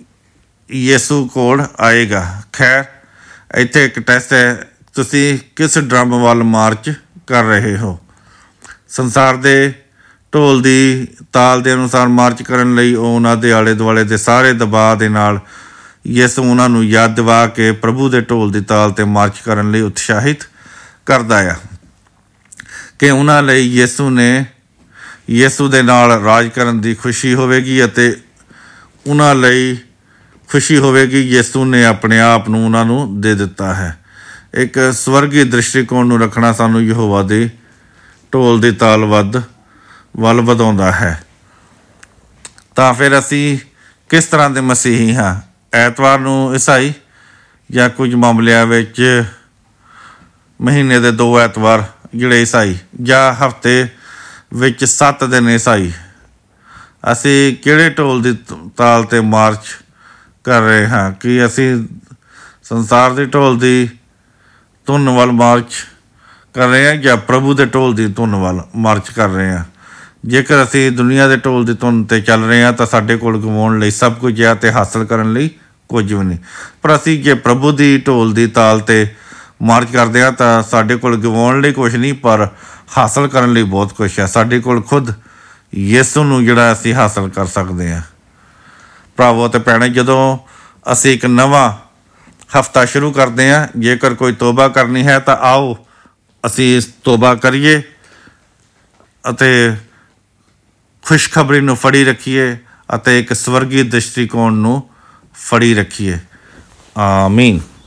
ਯਿਸੂ ਕੋਲ ਆਏਗਾ। ਖੈਰ, ਇੱਥੇ ਇੱਕ ਟੈਸਟ ਹੈ, ਤੁਸੀਂ ਕਿਸ ਡਰਮ ਵੱਲ ਮਾਰਚ ਕਰ ਰਹੇ ਹੋ? ਸੰਸਾਰ ਦੇ ਢੋਲ ਦੀ ਤਾਲ ਦੇ ਅਨੁਸਾਰ ਮਾਰਚ ਕਰਨ ਲਈ ਉਹ ਉਹਨਾਂ ਦੇ ਆਲੇ ਦੁਆਲੇ ਦੇ ਸਾਰੇ ਦਬਾਅ ਦੇ ਨਾਲ ਯਿਸੂ ਉਹਨਾਂ ਨੂੰ ਯਾਦ ਦਿਵਾ ਕੇ ਪ੍ਰਭੂ ਦੇ ਢੋਲ ਦੀ ਤਾਲ 'ਤੇ ਮਾਰਚ ਕਰਨ ਲਈ ਉਤਸ਼ਾਹਿਤ ਕਰਦਾ ਆ ਕਿ ਉਹਨਾਂ ਲਈ ਯਿਸੂ ਦੇ ਨਾਲ ਰਾਜ ਕਰਨ ਦੀ ਖੁਸ਼ੀ ਹੋਵੇਗੀ ਅਤੇ ਉਹਨਾਂ ਲਈ ਖੁਸ਼ੀ ਹੋਵੇਗੀ ਯਿਸੂ ਨੇ ਆਪਣੇ ਆਪ ਨੂੰ ਉਹਨਾਂ ਨੂੰ ਦੇ ਦਿੱਤਾ ਹੈ। ਇੱਕ ਸਵਰਗੀ ਦ੍ਰਿਸ਼ਟੀਕੋਣ ਨੂੰ ਰੱਖਣਾ ਸਾਨੂੰ ਯਹੋਵਾ ਦੇ ਢੋਲ ਦੀ ਤਾਲ ਵੱਲ ਵਧਾਉਂਦਾ ਹੈ। ਤਾਂ ਫਿਰ ਅਸੀਂ ਕਿਸ ਤਰ੍ਹਾਂ ਦੇ ਮਸੀਹੀ ਹਾਂ? ਐਤਵਾਰ ਨੂੰ ਈਸਾਈ ਜਾਂ ਕੁਝ ਮਾਮਲਿਆਂ ਵਿੱਚ ਮਹੀਨੇ ਦੇ 2 ਐਤਵਾਰ ਜਿਹੜੇ ਈਸਾਈ, ਜਾਂ ਹਫ਼ਤੇ ਵਿੱਚ 7 ਦਿਨ ਈਸਾਈ। ਅਸੀਂ ਕਿਹੜੇ ਢੋਲ ਦੀ ਤਾਲ 'ਤੇ ਮਾਰਚ ਕਰ ਰਹੇ ਹਾਂ? ਕਿ ਅਸੀਂ ਸੰਸਾਰ ਦੀ ਢੋਲ ਦੀ ਧੁਨ ਵੱਲ ਮਾਰਚ ਕਰ ਰਹੇ ਹਾਂ ਜਾਂ ਪ੍ਰਭੂ ਦੇ ਢੋਲ ਦੀ ਧੁਨ ਵੱਲ ਮਾਰਚ ਕਰ ਰਹੇ ਹਾਂ? ਜੇਕਰ ਅਸੀਂ ਦੁਨੀਆ ਦੇ ਢੋਲ ਦੀ ਧੁਨ 'ਤੇ ਚੱਲ ਰਹੇ ਹਾਂ ਤਾਂ ਸਾਡੇ ਕੋਲ ਗਵਾਉਣ ਲਈ ਸਭ ਕੁਝ ਹੈ ਅਤੇ ਹਾਸਲ ਕਰਨ ਲਈ ਕੁਝ ਵੀ ਨਹੀਂ। ਪਰ ਅਸੀਂ ਜੇ ਪ੍ਰਭੂ ਦੀ ਢੋਲ ਦੀ ਤਾਲ 'ਤੇ ਮਾਰਚ ਕਰਦੇ ਹਾਂ ਤਾਂ ਸਾਡੇ ਕੋਲ ਗਵਾਉਣ ਲਈ ਕੁਛ ਨਹੀਂ, ਪਰ ਹਾਸਲ ਕਰਨ ਲਈ ਬਹੁਤ ਕੁਛ ਹੈ। ਸਾਡੇ ਕੋਲ ਖੁਦ ਯਿਸੂ ਨੂੰ ਜਿਹੜਾ ਅਸੀਂ ਹਾਸਲ ਕਰ ਸਕਦੇ ਹਾਂ। ਭਰਾਵੋ ਅਤੇ ਭੈਣੋ, ਜਦੋਂ ਅਸੀਂ ਇੱਕ ਨਵਾਂ ਹਫ਼ਤਾ ਸ਼ੁਰੂ ਕਰਦੇ ਹਾਂ, ਜੇਕਰ ਕੋਈ ਤੋਬਾ ਕਰਨੀ ਹੈ ਤਾਂ ਆਓ ਅਸੀਂ ਇਸ ਤੋਬਾ ਕਰੀਏ ਅਤੇ ਖੁਸ਼ਖਬਰੀ ਨੂੰ ਫੜੀ ਰੱਖੀਏ ਅਤੇ ਇੱਕ ਸਵਰਗੀ ਦ੍ਰਿਸ਼ਟੀਕੋਣ ਨੂੰ ਫੜੀ ਰੱਖੀਏ। ਆਮੀਨ।